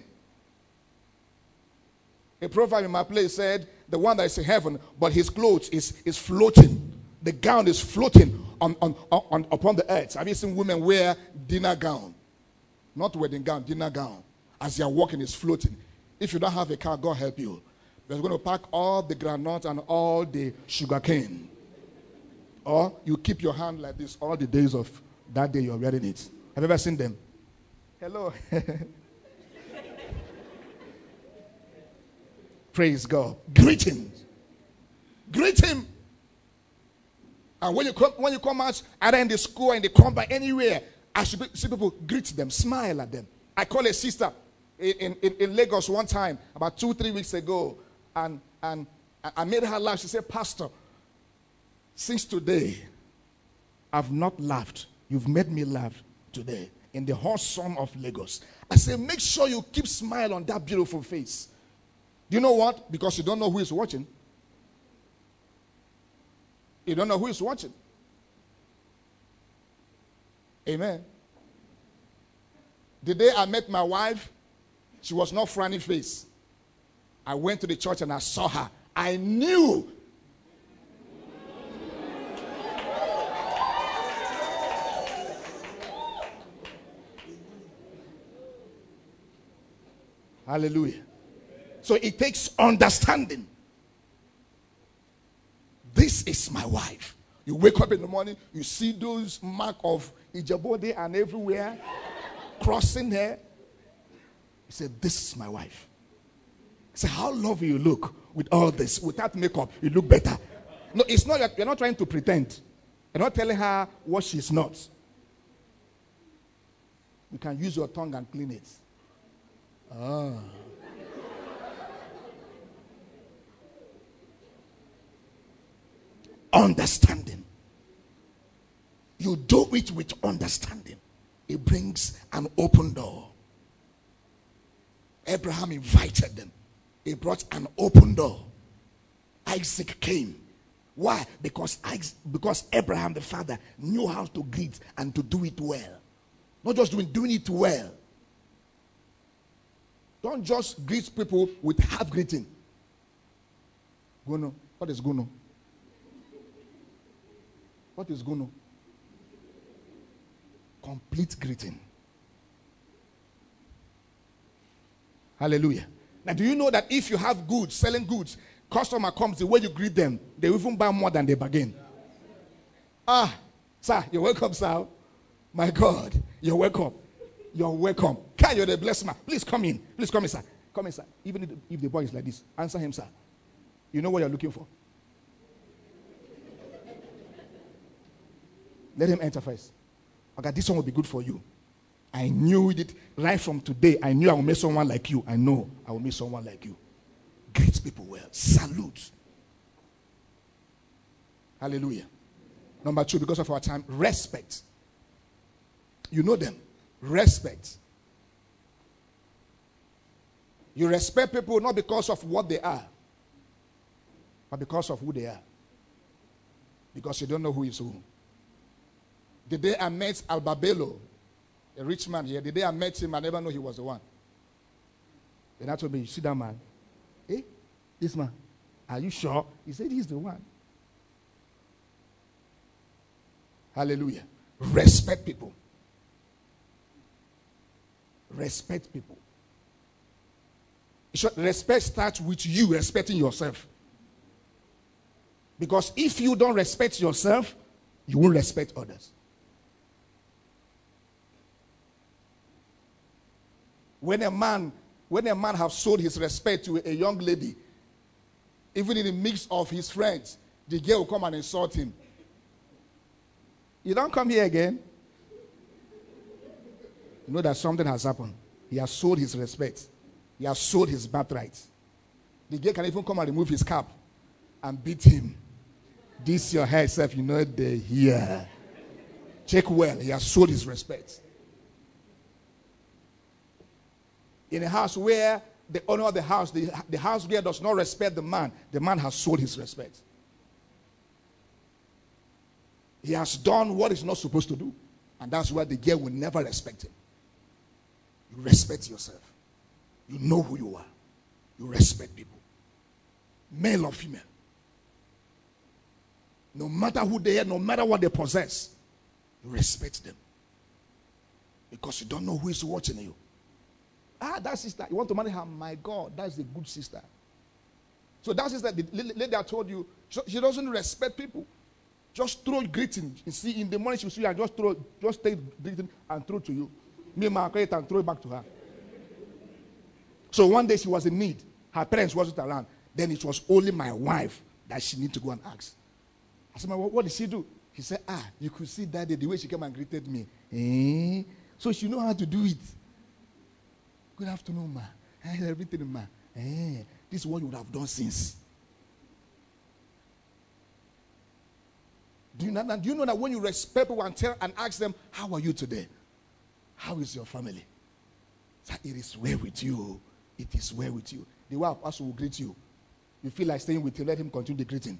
A proverb in my place said, the one that is in heaven, but his clothes is, is floating. The gown is floating on, on, on, upon the earth. Have you seen women wear dinner gown? Not wedding gown, dinner gown. As they are walking, it's floating. If you don't have a car, God help you. They're going to pack all the granite and all the sugar cane. Or you keep your hand like this all the days of that day you're wearing it. Have you ever seen them? Hello. Praise God. Greet him. Greet him. And when you come, when you come out, either in the school or in the combat, anywhere, I should see people greet them, smile at them. I call a sister in, in, in Lagos one time, about two, three weeks ago, and, and I made her laugh. She said, Pastor, since today, I've not laughed. You've made me laugh today in the hot sun of Lagos. I said, make sure you keep smile on that beautiful face. Do you know what? Because you don't know who is watching. You don't know who is watching. Amen. The day I met my wife, she was not frowning face. I went to the church and I saw her. I knew. Hallelujah. So it takes understanding. This is my wife. You wake up in the morning, you see those marks of Ijabode and everywhere, crossing her. He said, this is my wife. He said, how lovely you look with all this. Without makeup, you look better. No, it's not, you're not trying to pretend. You're not telling her what she's not. You can use your tongue and clean it. Ah. Understanding. You do it with understanding. It brings an open door. Abraham invited them. He brought an open door. Isaac came. Why? Because Isaac, because Abraham the father knew how to greet and to do it well. Not just doing, doing it well. Don't just greet people with half greeting. Gono. What is gono? What is gono? Complete greeting. Hallelujah. Now, do you know that if you have goods, selling goods, customer comes, the way you greet them, they even buy more than they bargain. Ah, sir, you're welcome, sir. My God, you're welcome. You're welcome. Can you're the blessed man. Please come in. Please come in, sir. Come in, sir. Even if the, if the boy is like this, answer him, sir. You know what you're looking for. Let him enter first. Okay, this one will be good for you. I knew it right from today. I knew I will meet someone like you. I know I will meet someone like you. Greet people well. Salute. Hallelujah. Number two, because of our time, respect. You know them. Respect. You respect people not because of what they are, but because of who they are. Because you don't know who is who. The day I met Albabelo, a rich man here, the day I met him, I never knew he was the one. Then I told me, you see that man? Eh? This man? Are you sure? He said he's the one. Hallelujah. Respect people. Respect people. Respect starts with you respecting yourself. Because if you don't respect yourself, you won't respect others. When a man, when a man has sold his respect to a young lady, even in the midst of his friends, the girl will come and insult him. You don't come here again. You know that something has happened. He has sold his respect. He has sold his birthright. The girl can even come and remove his cap and beat him. This your hair self, you know the here. Check well. He has sold his respect. In a house where the owner of the house, the, the house girl does not respect the man, the man has sold his respect. He has done what he's not supposed to do. And that's why the girl will never respect him. You respect yourself. You know who you are. You respect people. Male or female. No matter who they are, no matter what they possess, you respect them. Because you don't know who is watching you. Ah, that sister, you want to marry her? My God, that's a good sister. So that sister, the lady I told you, she doesn't respect people. Just throw greeting. You see, in the morning she'll see you and just throw, just take greeting and throw to you. Me, my it and throw it back to her. So one day she was in need. Her parents wasn't around. Then it was only my wife that she need to go and ask. I said, what, what did she do? He said, ah, you could see that day, the way she came and greeted me. Eh? So she know how to do it. Good afternoon, ma. Eh, everything, ma. Eh, this is what you would have done since. Do you, know, do you know that when you respect people and tell and ask them, how are you today? How is your family? So it is well with you. It is well with you. The way our pastor will greet you. You feel like staying with him, let him continue the greeting.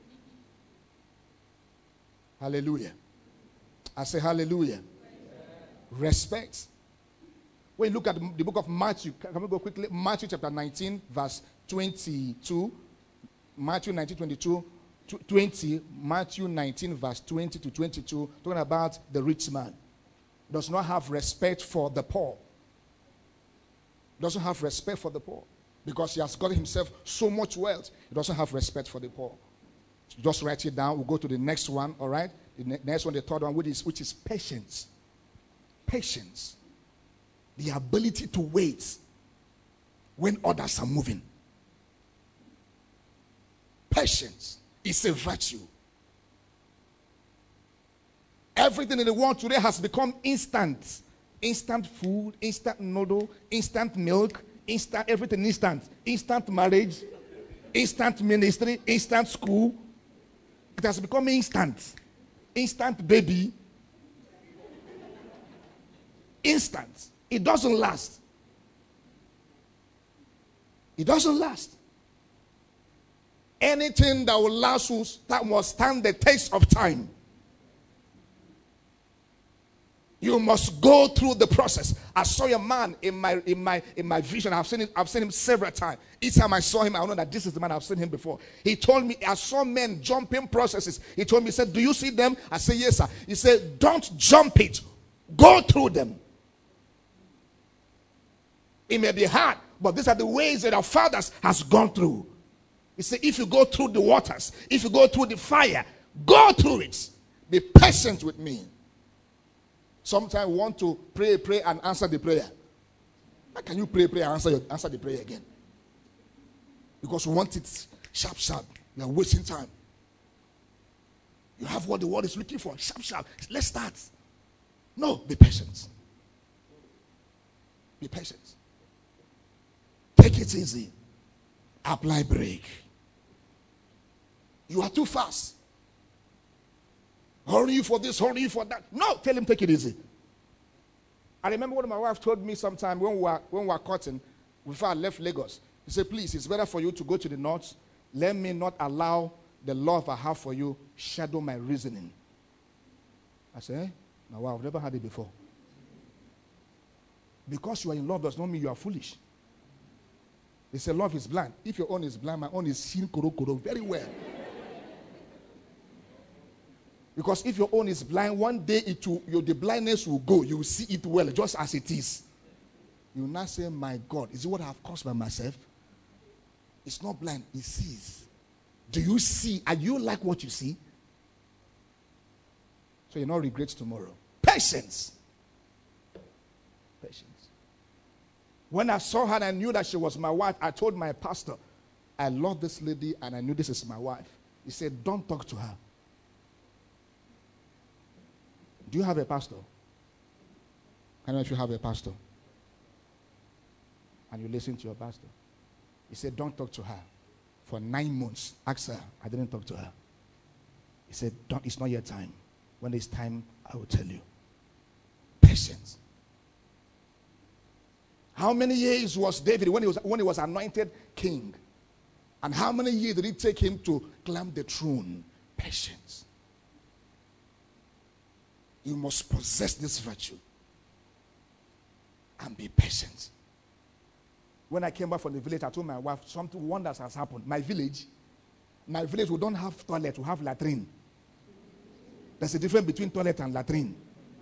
Hallelujah. I say hallelujah. Amen. Respect. When you look at the book of Matthew, can we go quickly? Matthew chapter nineteen, verse twenty-two. Matthew nineteen, twenty-two, twenty. Matthew nineteen, verse twenty to twenty-two. Talking about the rich man. Does not have respect for the poor. Doesn't have respect for the poor. Because he has got himself so much wealth. He doesn't have respect for the poor. Just write it down. We'll go to the next one, all right? The ne- next one, the third one, which is, which is patience. Patience. The ability to wait when others are moving. Patience is a virtue. Everything in the world today has become instant. Instant food, instant noodle, instant milk, instant everything instant. Instant marriage, instant ministry, instant school. It has become instant. Instant baby. Instant. It doesn't last. It doesn't last. Anything that will last will that must stand the test of time. You must go through the process. I saw a man in my in my in my vision. I've seen him, I've seen him several times. Each time I saw him, I know that this is the man. I've seen him before. He told me, I saw men jumping processes. He told me, he said, do you see them? I said, yes, sir. He said, don't jump it. Go through them. It may be hard, but these are the ways that our fathers has gone through. He said, if you go through the waters, if you go through the fire, go through it. Be patient with me. Sometimes we want to pray, pray, and answer the prayer. How can you pray, pray, and answer, your, answer the prayer again? Because we want it sharp, sharp. You are wasting time. You have what the world is looking for. Sharp, sharp. Let's start. No, be patient. Be patient. Take it easy. Apply brake. You are too fast. Hurry you for this, hurry you for that. No, tell him take it easy. I remember what my wife told me sometime when we were, when we were cutting, before I left Lagos. He said, please, it's better for you to go to the north. Let me not allow the love I have for you shadow my reasoning. I said, eh? No, wow, I've never had it before. Because you are in love does not mean you are foolish. They say love is blind. If your own is blind, my own is seen koro koro very well. Because if your own is blind, one day it will, your, the blindness will go. You will see it well, just as it is. You will not say, my God, is it what I have caused by myself? It's not blind, it sees. Do you see? Are you like what you see? So you not regret tomorrow. Patience. Patience. When I saw her and I knew that she was my wife, I told my pastor, I love this lady and I knew this is my wife. He said, don't talk to her. Do you have a pastor? I don't know if you have a pastor. And you listen to your pastor. He said, don't talk to her. For nine months, ask her. I didn't talk to her. He said, don't, it's not your time. When it's time, I will tell you. Patience. How many years was David when he was, when he was anointed king? And how many years did it take him to climb the throne? Patience. You must possess this virtue and be patient. When I came back from the village, I told my wife, something wonders has happened. My village, my village, we don't have toilet, we have latrine. There's a difference between toilet and latrine.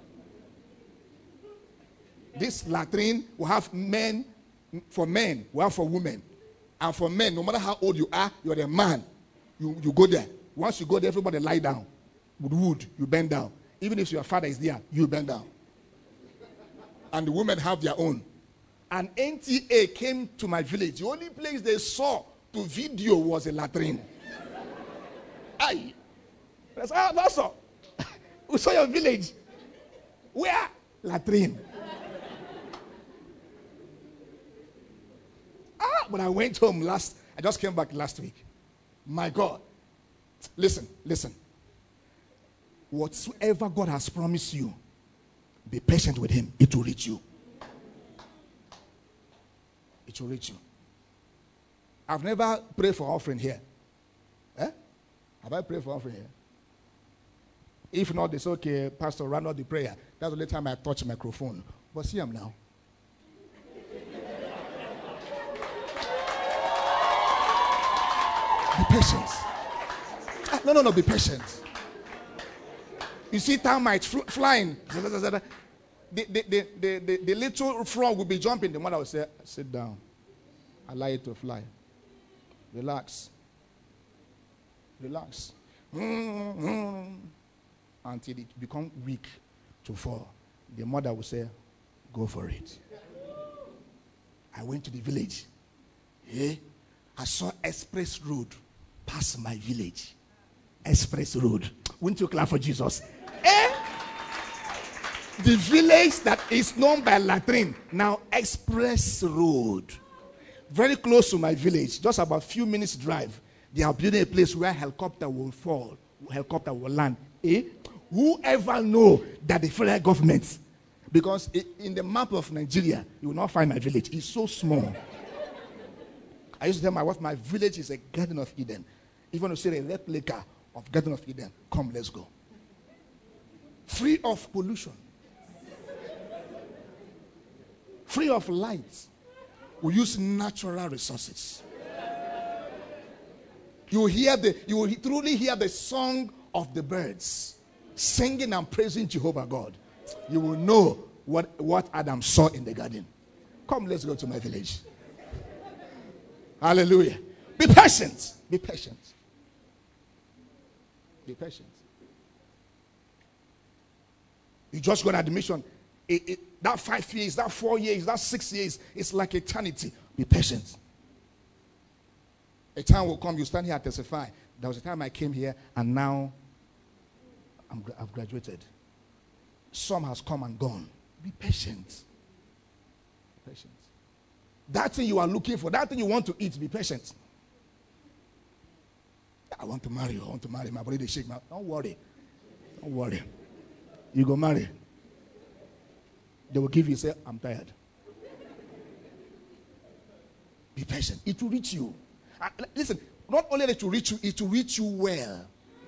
This latrine will have men, for men, we have for women. And for men, no matter how old you are, you're a man. You, you go there. Once you go there, everybody lie down. With wood, you bend down. Even if your father is there, you bend down. And the women have their own. And N T A came to my village. The only place they saw to video was a latrine. Aye. That's, ah, that's all. We saw your village. Where? Latrine. Ah, but I went home last, I just came back last week. My God. Listen, listen. Whatsoever God has promised you, be patient with him. It will reach you. It will reach you. I've never prayed for offering here. Eh? Have I prayed for offering here? If not, it's okay, Pastor, run out the prayer. That's the only time I touch the microphone. But see him now. Be patient. Ah, no, no, no, be patient. You see termites fl- flying. The, the, the, the, the, the little frog will be jumping. The mother will say, sit down. Allow it to fly. Relax. Relax. Mm-hmm. Until it becomes weak to fall. The mother will say, go for it. I went to the village. Yeah? I saw express road pass my village. Express road. Wouldn't you clap for Jesus? Eh? The village that is known by latrine, now express road. Very close to my village, just about a few minutes drive. They are building a place where helicopter will fall, helicopter will land. Eh? Whoever know that the federal government, because in the map of Nigeria, you will not find my village. It's so small. I used to tell my wife, my village is a Garden of Eden. If you want to see a replica of Garden of Eden, come, let's go. Free of pollution. Free of lights. We use natural resources. You will hear the, you will truly hear the song of the birds singing and praising Jehovah God. You will know what, what Adam saw in the garden. Come, let's go to my village. Hallelujah. Be patient. Be patient. Be patient. You just got admission. It, it, that five years, that four years, that six years, it's like eternity. Be patient. A time will come, you stand here and testify. There was a time I came here and now I'm, I've graduated. Some has come and gone. Be patient. Be patient. That thing you are looking for, that thing you want to eat, be patient. I want to marry you. I want to marry. My body, they shake. My, don't worry. Don't worry. You go marry. They will give you, say, I'm tired. Be patient. It will reach you. And listen, not only that it will reach you, it will reach you well.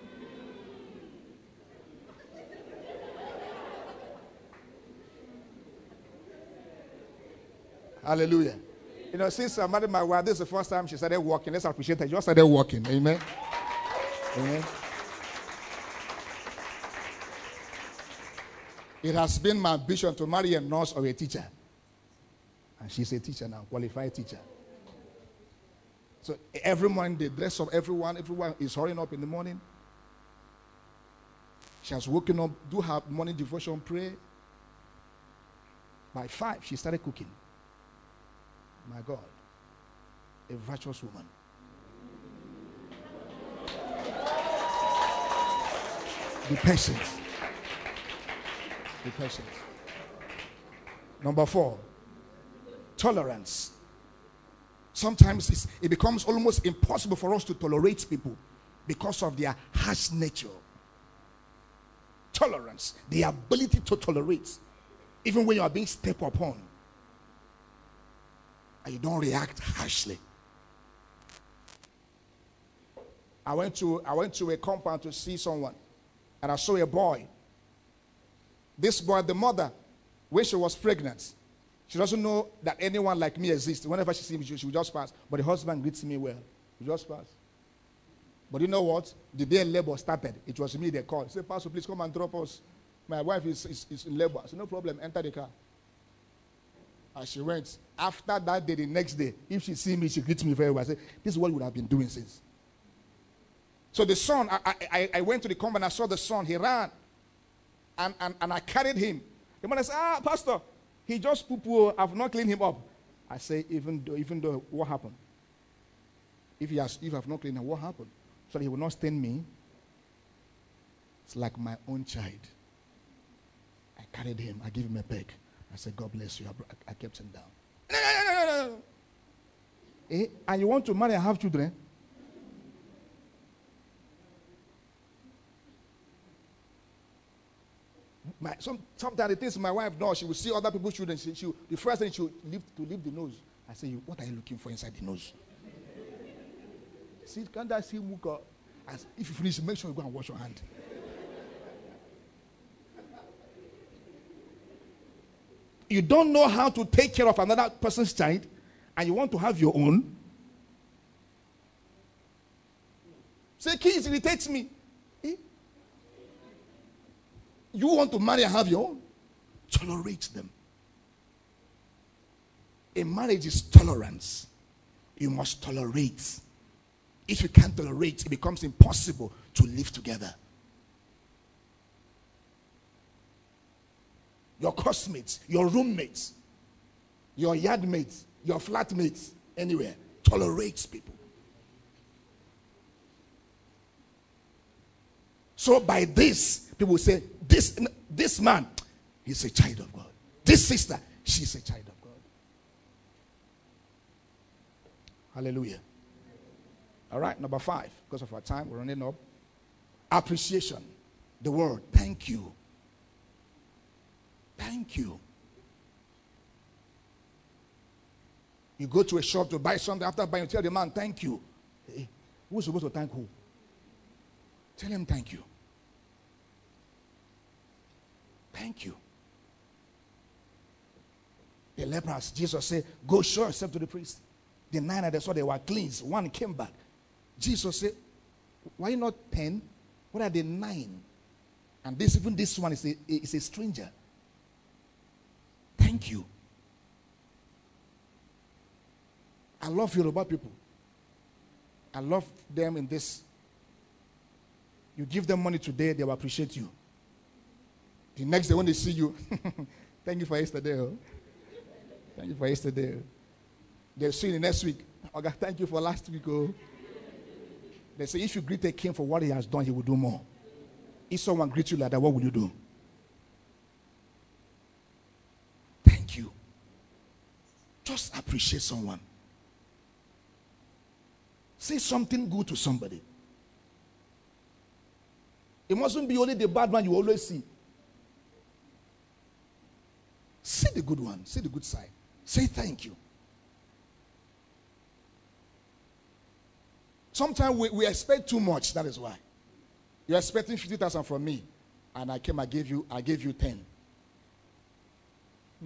Hallelujah. You know, since I married my wife, this is the first time she started walking. Let's appreciate her. She just started walking. Amen. Amen. It has been my ambition to marry a nurse or a teacher. And she's a teacher now, qualified teacher. So every morning, the dress of everyone, everyone is hurrying up in the morning. She has woken up, do her morning devotion, pray. By five, she started cooking. My God, a virtuous woman. Be patient. Be patient. Number four, tolerance. Sometimes it's, it becomes almost impossible for us to tolerate people because of their harsh nature. Tolerance, the ability to tolerate, even when you are being stepped upon, and you don't react harshly. I went to I went to a compound to see someone, and I saw a boy. This boy, the mother, when she was pregnant, she doesn't know that anyone like me exists. Whenever she sees me, she, she will just pass. But the husband greets me well. He just pass. But you know what? The day labor started, it was me they called. Say, Pastor, please come and drop us. My wife is, is, is in labor. I said, no problem, enter the car. And she went. After that day, the next day, if she see me, she greets me very well. I said, this is what we would have been doing since. So the son, I, I, I went to the company, I saw the son, he ran. And, and, and I carried him. The man said, ah, Pastor, he just poo-poo, I've not cleaned him up. I say, even though, even though, what happened? If he has, if I've not cleaned him, what happened? So that he will not stain me. It's like my own child. I carried him, I give him a peg. I said, God bless you. I, I kept him down. No, no, no, no, no. Eh? And you want to marry and have children? My, some, sometimes the things my wife does, she will see other people's children. She, she, the first thing she will leave to leave the nose. I say, what are you looking for inside the nose? See, can't I see Muka? As if you finish, make sure you go and wash your hand. You don't know how to take care of another person's child, and you want to have your own. Say, kids irritates me. Eh? You want to marry and have your own? Tolerate them. A marriage is tolerance. You must tolerate. If you can't tolerate, it becomes impossible to live together. Your classmates, your roommates, your yardmates, your flatmates, anywhere, tolerate people. So by this, people say, this, this man, he's a child of God. This sister, she's a child of God. Hallelujah. All right, number five, because of our time, we're running up. Appreciation. The word, thank you. Thank you. You go to a shop to buy something, after buying, you tell the man, thank you. Hey, who's supposed to thank who? Tell him thank you. Thank you. The lepers, Jesus said, go show yourself to the priest. The nine that they saw they were cleansed. One came back. Jesus said, why not ten? What are the nine? And this, even this one is a, is a stranger. Thank you. I love Yoruba people. I love them in this. You give them money today, they will appreciate you. The next day when they see you, thank you for yesterday. Oh. Thank you for yesterday. They'll see you next week. Okay, thank you for last week. Oh. They say if you greet a king for what he has done, he will do more. If someone greets you like that, what will you do? Thank you. Just appreciate someone. Say something good to somebody. It mustn't be only the bad one you always see. See the good one. See the good side. Say thank you. Sometimes we, we expect too much. That is why. You're expecting fifty thousand from me. And I came, I gave you, I gave you ten. Hmm.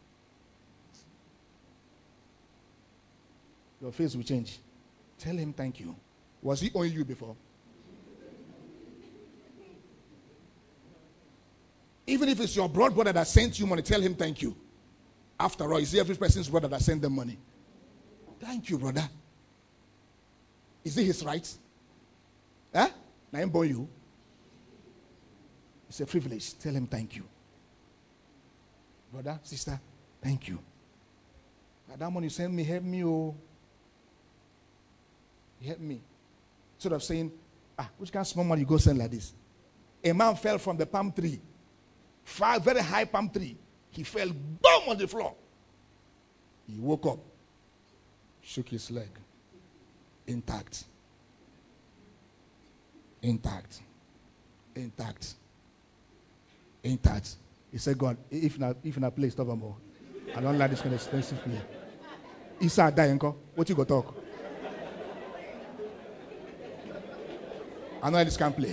Your face will change. Tell him thank you. Was he owing you before? Even if it's your blood brother that sent you money, tell him thank you. After all, is it every person's brother that sent them money? Thank you, brother. Is it his right? Huh? Now I'm born you. It's a privilege. Tell him thank you. Brother, sister, thank you. That money you sent me, help me, oh. Help me. Instead of saying, ah, which kind of small money you go send like this? A man fell from the palm tree. Far, very high palm tree. He fell, boom, on the floor. He woke up, shook his leg, intact. Intact. Intact. Intact. He said, God, if not, if not place, stop more. I don't like this kind of expensive here. He said, die, uncle. What you go talk? I know this can't play.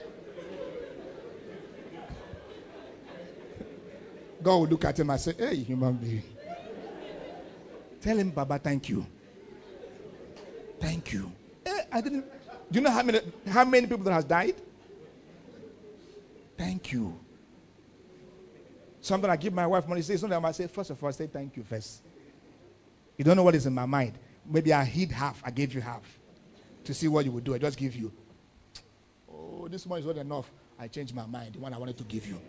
God will look at him and say, hey, human being. Tell him, Baba, thank you. Thank you. Eh, I didn't. Do you know how many how many people that has died? Thank you. Sometimes I give my wife money, say something, I might say, first of all, say thank you first. You don't know what is in my mind. Maybe I hid half, I gave you half. To see what you would do, I just give you. Oh, this money is not enough. I changed my mind, the one I wanted to give you.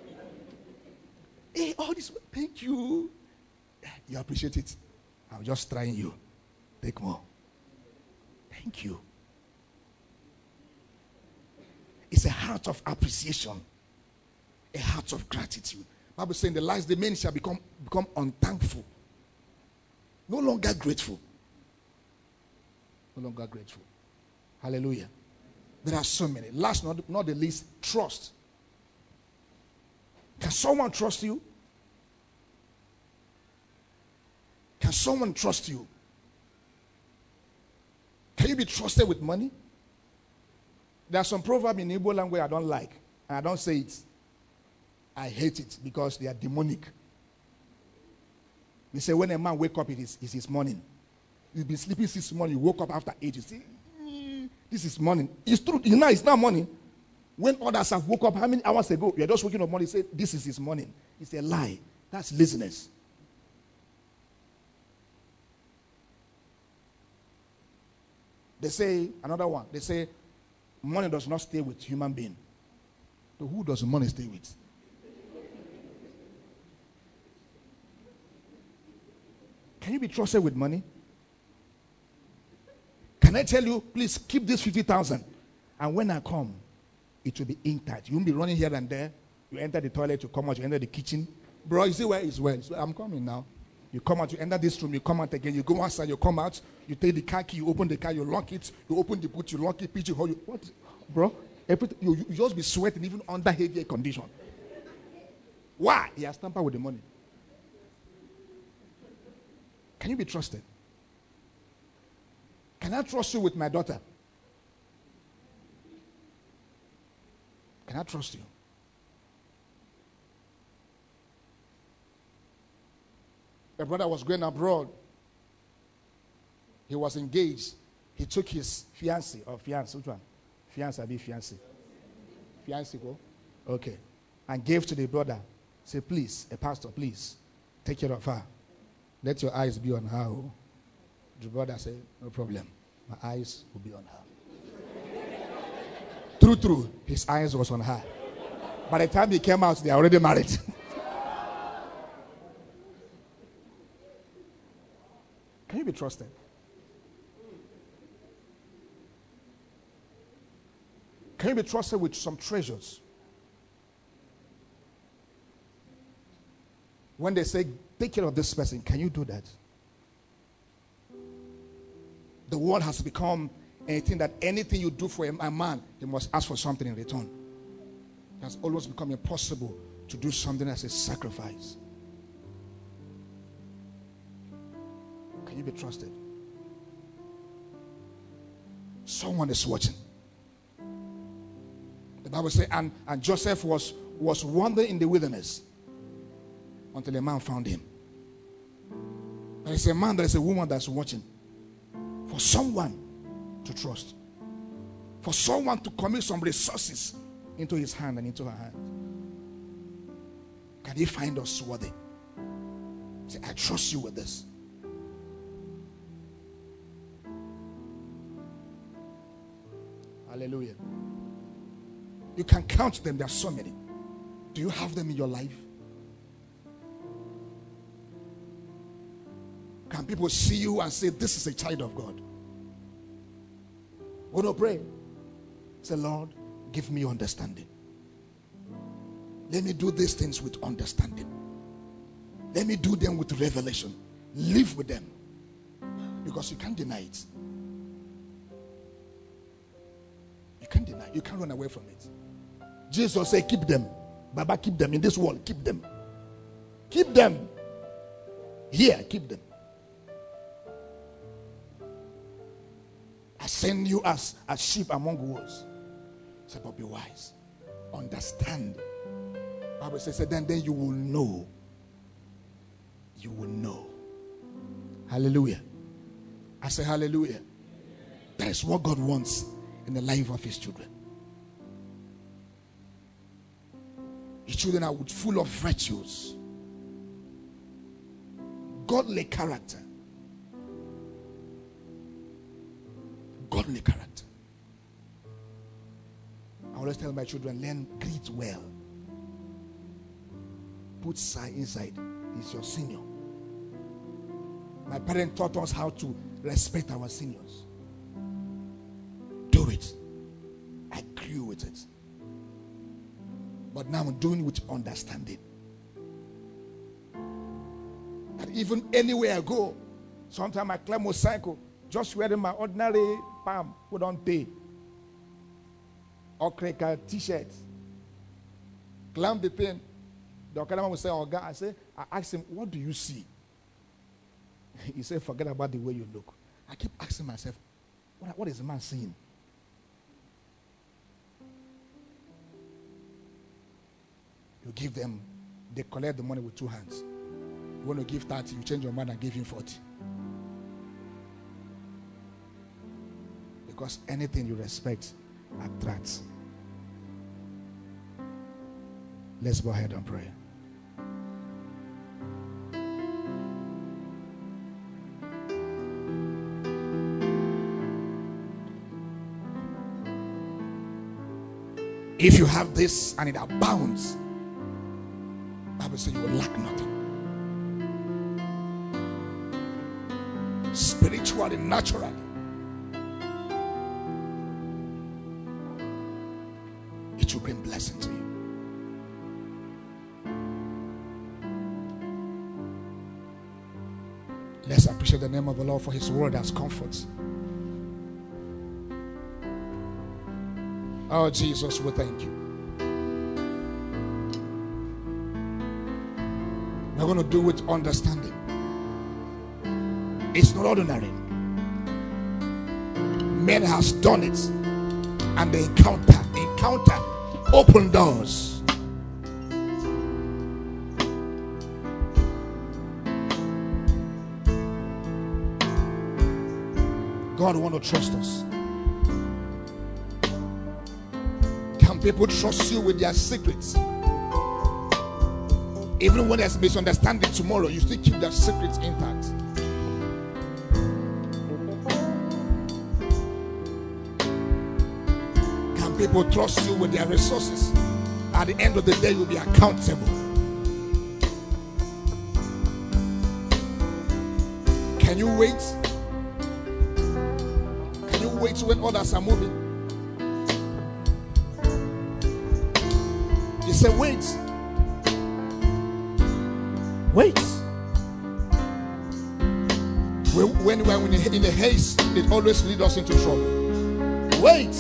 Hey, all this, thank you. You appreciate it. I'm just trying you. Take more. Thank you. It's a heart of appreciation. A heart of gratitude. Bible saying the last day men shall become, become unthankful. No longer grateful. No longer grateful. Hallelujah. There are so many. Last, not, not the least, trust. Can someone trust you? Can someone trust you? Can you be trusted with money? There are some proverbs in Igbo language I don't like. And I don't say it. I hate it because they are demonic. They say when a man wake up, it is, it is his morning. He's been sleeping since morning. You woke up after eight. You say, mm, this is morning. It's true. You know, it's not morning. When others have woke up, how many hours ago? You're just waking up morning. Say, this is his morning. It's a lie. That's laziness. They say, another one. They say, money does not stay with human being. So who does money stay with? Can you be trusted with money? Can I tell you, please keep this fifty thousand. And when I come, it will be intact. You won't be running here and there. You enter the toilet, you come out, you enter the kitchen. Bro, you see where it's well. So I'm coming now. You come out, you enter this room, you come out again, you go outside, you come out, you take the car key, you open the car, you lock it, you open the boot, you lock it, pitch it, hold you. What? Bro, everything, you, you just be sweating even under heavy air condition. Why? He has tampered with the money. Can you be trusted? Can I trust you with my daughter? Can I trust you? A brother was going abroad. He was engaged. He took his fiancée or fiancé, which one? Fiancé, I be fiancé. Fiancé, go? Okay. And gave to the brother. Say, please, a pastor, please, take care of her. Let your eyes be on her. The brother said, no problem. My eyes will be on her. True, true. His eyes was on her. By the time he came out, they are already married. Can you be trusted? Can you be trusted with some treasures? When they say, take care of this person, can you do that? The world has become anything that anything you do for a man, he must ask for something in return. It has always become impossible to do something as a sacrifice. Can you be trusted? Someone is watching. The Bible says, and, and Joseph was, was wandering in the wilderness until a man found him. There is a man, there is a woman that's watching. For someone to trust. For someone to commit some resources into his hand and into her hand. Can he find us worthy? Say, I trust you with this. Hallelujah. You can count them. There are so many. Do you have them in your life? Can people see you and say, this is a child of God? Want to pray? Say, Lord, give me understanding. Let me do these things with understanding. Let me do them with revelation. Live with them. Because you can't deny it. You can't deny it. You can't run away from it. Jesus said, keep them. Baba, keep them in this world. Keep them. Keep them. Here, keep them. I send you as, as sheep among wolves. Say, but be wise. Understand. Bible says, then, then you will know. You will know. Hallelujah. I say hallelujah. That is what God wants in the life of his children. His children are full of virtues, godly character. Godly character. I always tell my children, learn, greet well. Put side inside. He's your senior. My parents taught us how to respect our seniors. Do it. I grew with it. But now I'm doing it with understanding. That even anywhere I go, sometimes I climb a motorcycle, just wearing my ordinary palm, who don't pay. Or crack a t-shirt. Climb the thing. The Okada will say, oh God, I say, I ask him, what do you see? He said, forget about the way you look. I keep asking myself, what, what is the man seeing? You give them, they collect the money with two hands. You want to give thirty, you change your mind and give him forty. Because anything you respect attracts. Let's go ahead and pray. If you have this and it abounds, Bible says you will lack nothing. Spiritually, naturally. It will bring blessing to you. Let's appreciate the name of the Lord for his word as comfort. Oh, Jesus, we thank you. We're going to do it understanding. It's not ordinary. Men has done it, and the encounter, encounter, open doors. God want to trust us. Can people trust you with their secrets? Even when there's misunderstanding tomorrow, you still keep their secrets intact. Can people trust you with their resources? At the end of the day, you'll be accountable. Can you wait? Can you wait when others are moving? You say, wait. Wait. When we are in a haste, it always leads us into trouble. Wait.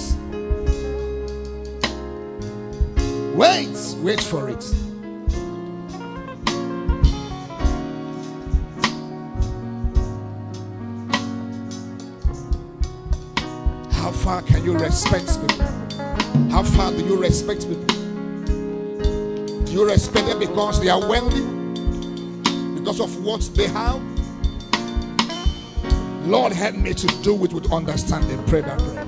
Wait. Wait for it. How far can you respect people? How far do you respect people? Do you respect them because they are wealthy? Because of what they have? Lord, help me to do it with understanding. Pray that prayer.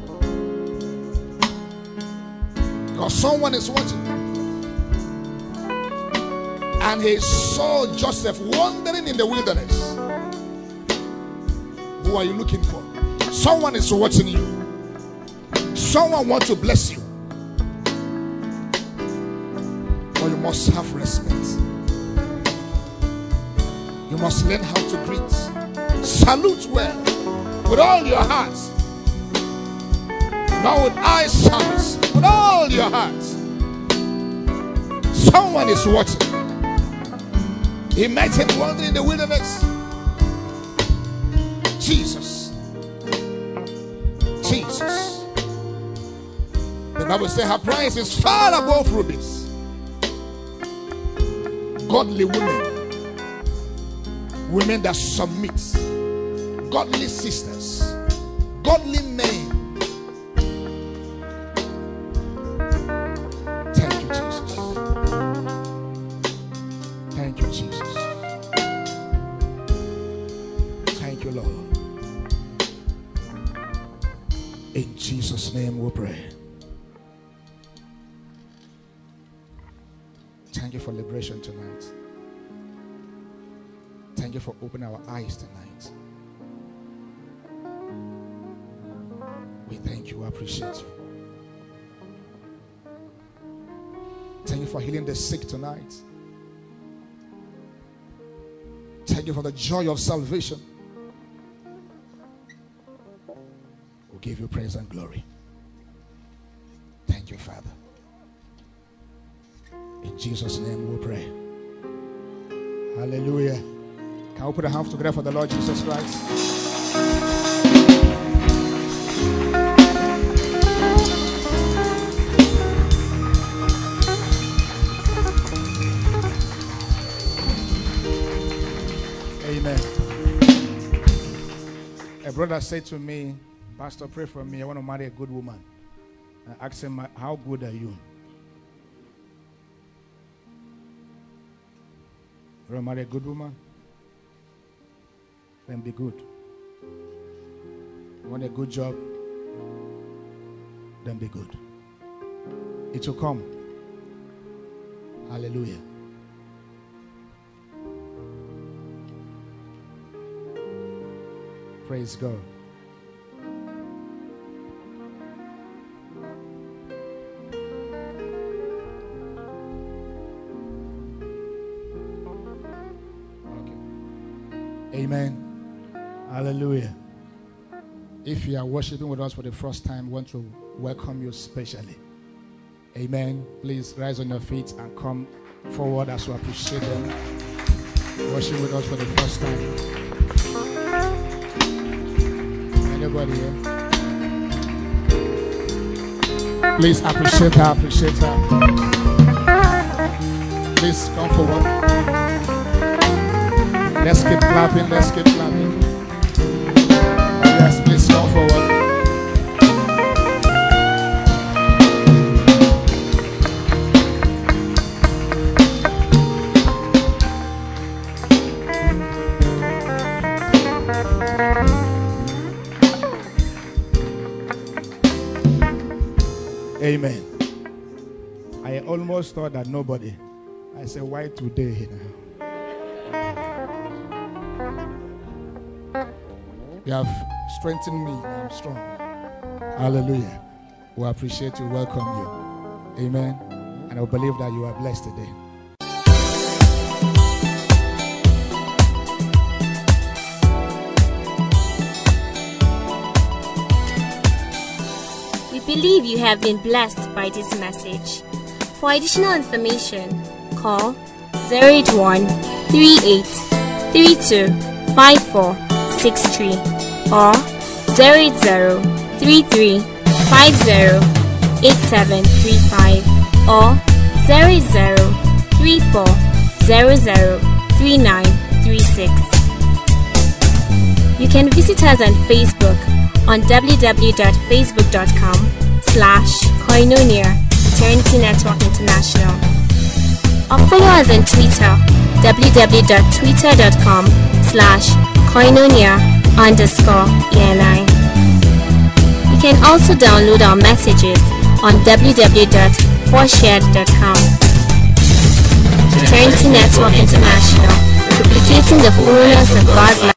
Because someone is watching. And he saw Joseph wandering in the wilderness. Who are you looking for? Someone is watching you. Someone wants to bless you. But you must have respect. You must learn how to greet. Salute well with all your heart. Not with eye service, with all your heart. Someone is watching. He met him wandering in the wilderness. Jesus. Jesus. The Bible says her price is far above rubies. Godly women. Women that submit. Godly sisters. Godly men. Thank you, Jesus. Thank you, Jesus. Thank you, Lord. In Jesus' name we pray. Thank you for liberation tonight. Thank you for opening our eyes tonight. We thank you, appreciate you. Thank you for healing the sick tonight. Thank you for the joy of salvation. We give you praise and glory. Thank you, Father. In Jesus' name we pray. Hallelujah. Can we put our hands together for the Lord Jesus Christ? Amen. A brother said to me, Pastor, pray for me. I want to marry a good woman. I asked him, how good are you? You want to marry a good woman? Then be good. You want a good job? Then be good. It will come. Hallelujah. Praise God. Okay. Amen. Hallelujah. If you are worshiping with us for the first time, we want to welcome you specially. Amen. Please rise on your feet and come forward as we appreciate them. Worship with us for the first time. Anybody here? Please appreciate her, appreciate her. Please come forward. Let's keep clapping, let's keep clapping. Yes, please come forward. Amen. I almost thought that nobody. I said, why today? You have strengthened me. I'm strong. Hallelujah. We appreciate you. Welcome you. Amen. And I believe that you are blessed today. We believe you have been blessed by this message. For additional information, call zero eight one, three eight three two, five four six three or zero eight zero, three three five zero, eight seven three five or zero eight zero, three four zero zero, three nine three six. You can visit us on Facebook on w w w dot facebook dot com slash Koinonia Eternity Network International, or follow us on Twitter w w w dot twitter dot com slash Koinonia underscore E N I. You can also download our messages on w w w dot four shared dot com. Fraternity Network International, duplicating the fullness of God's life.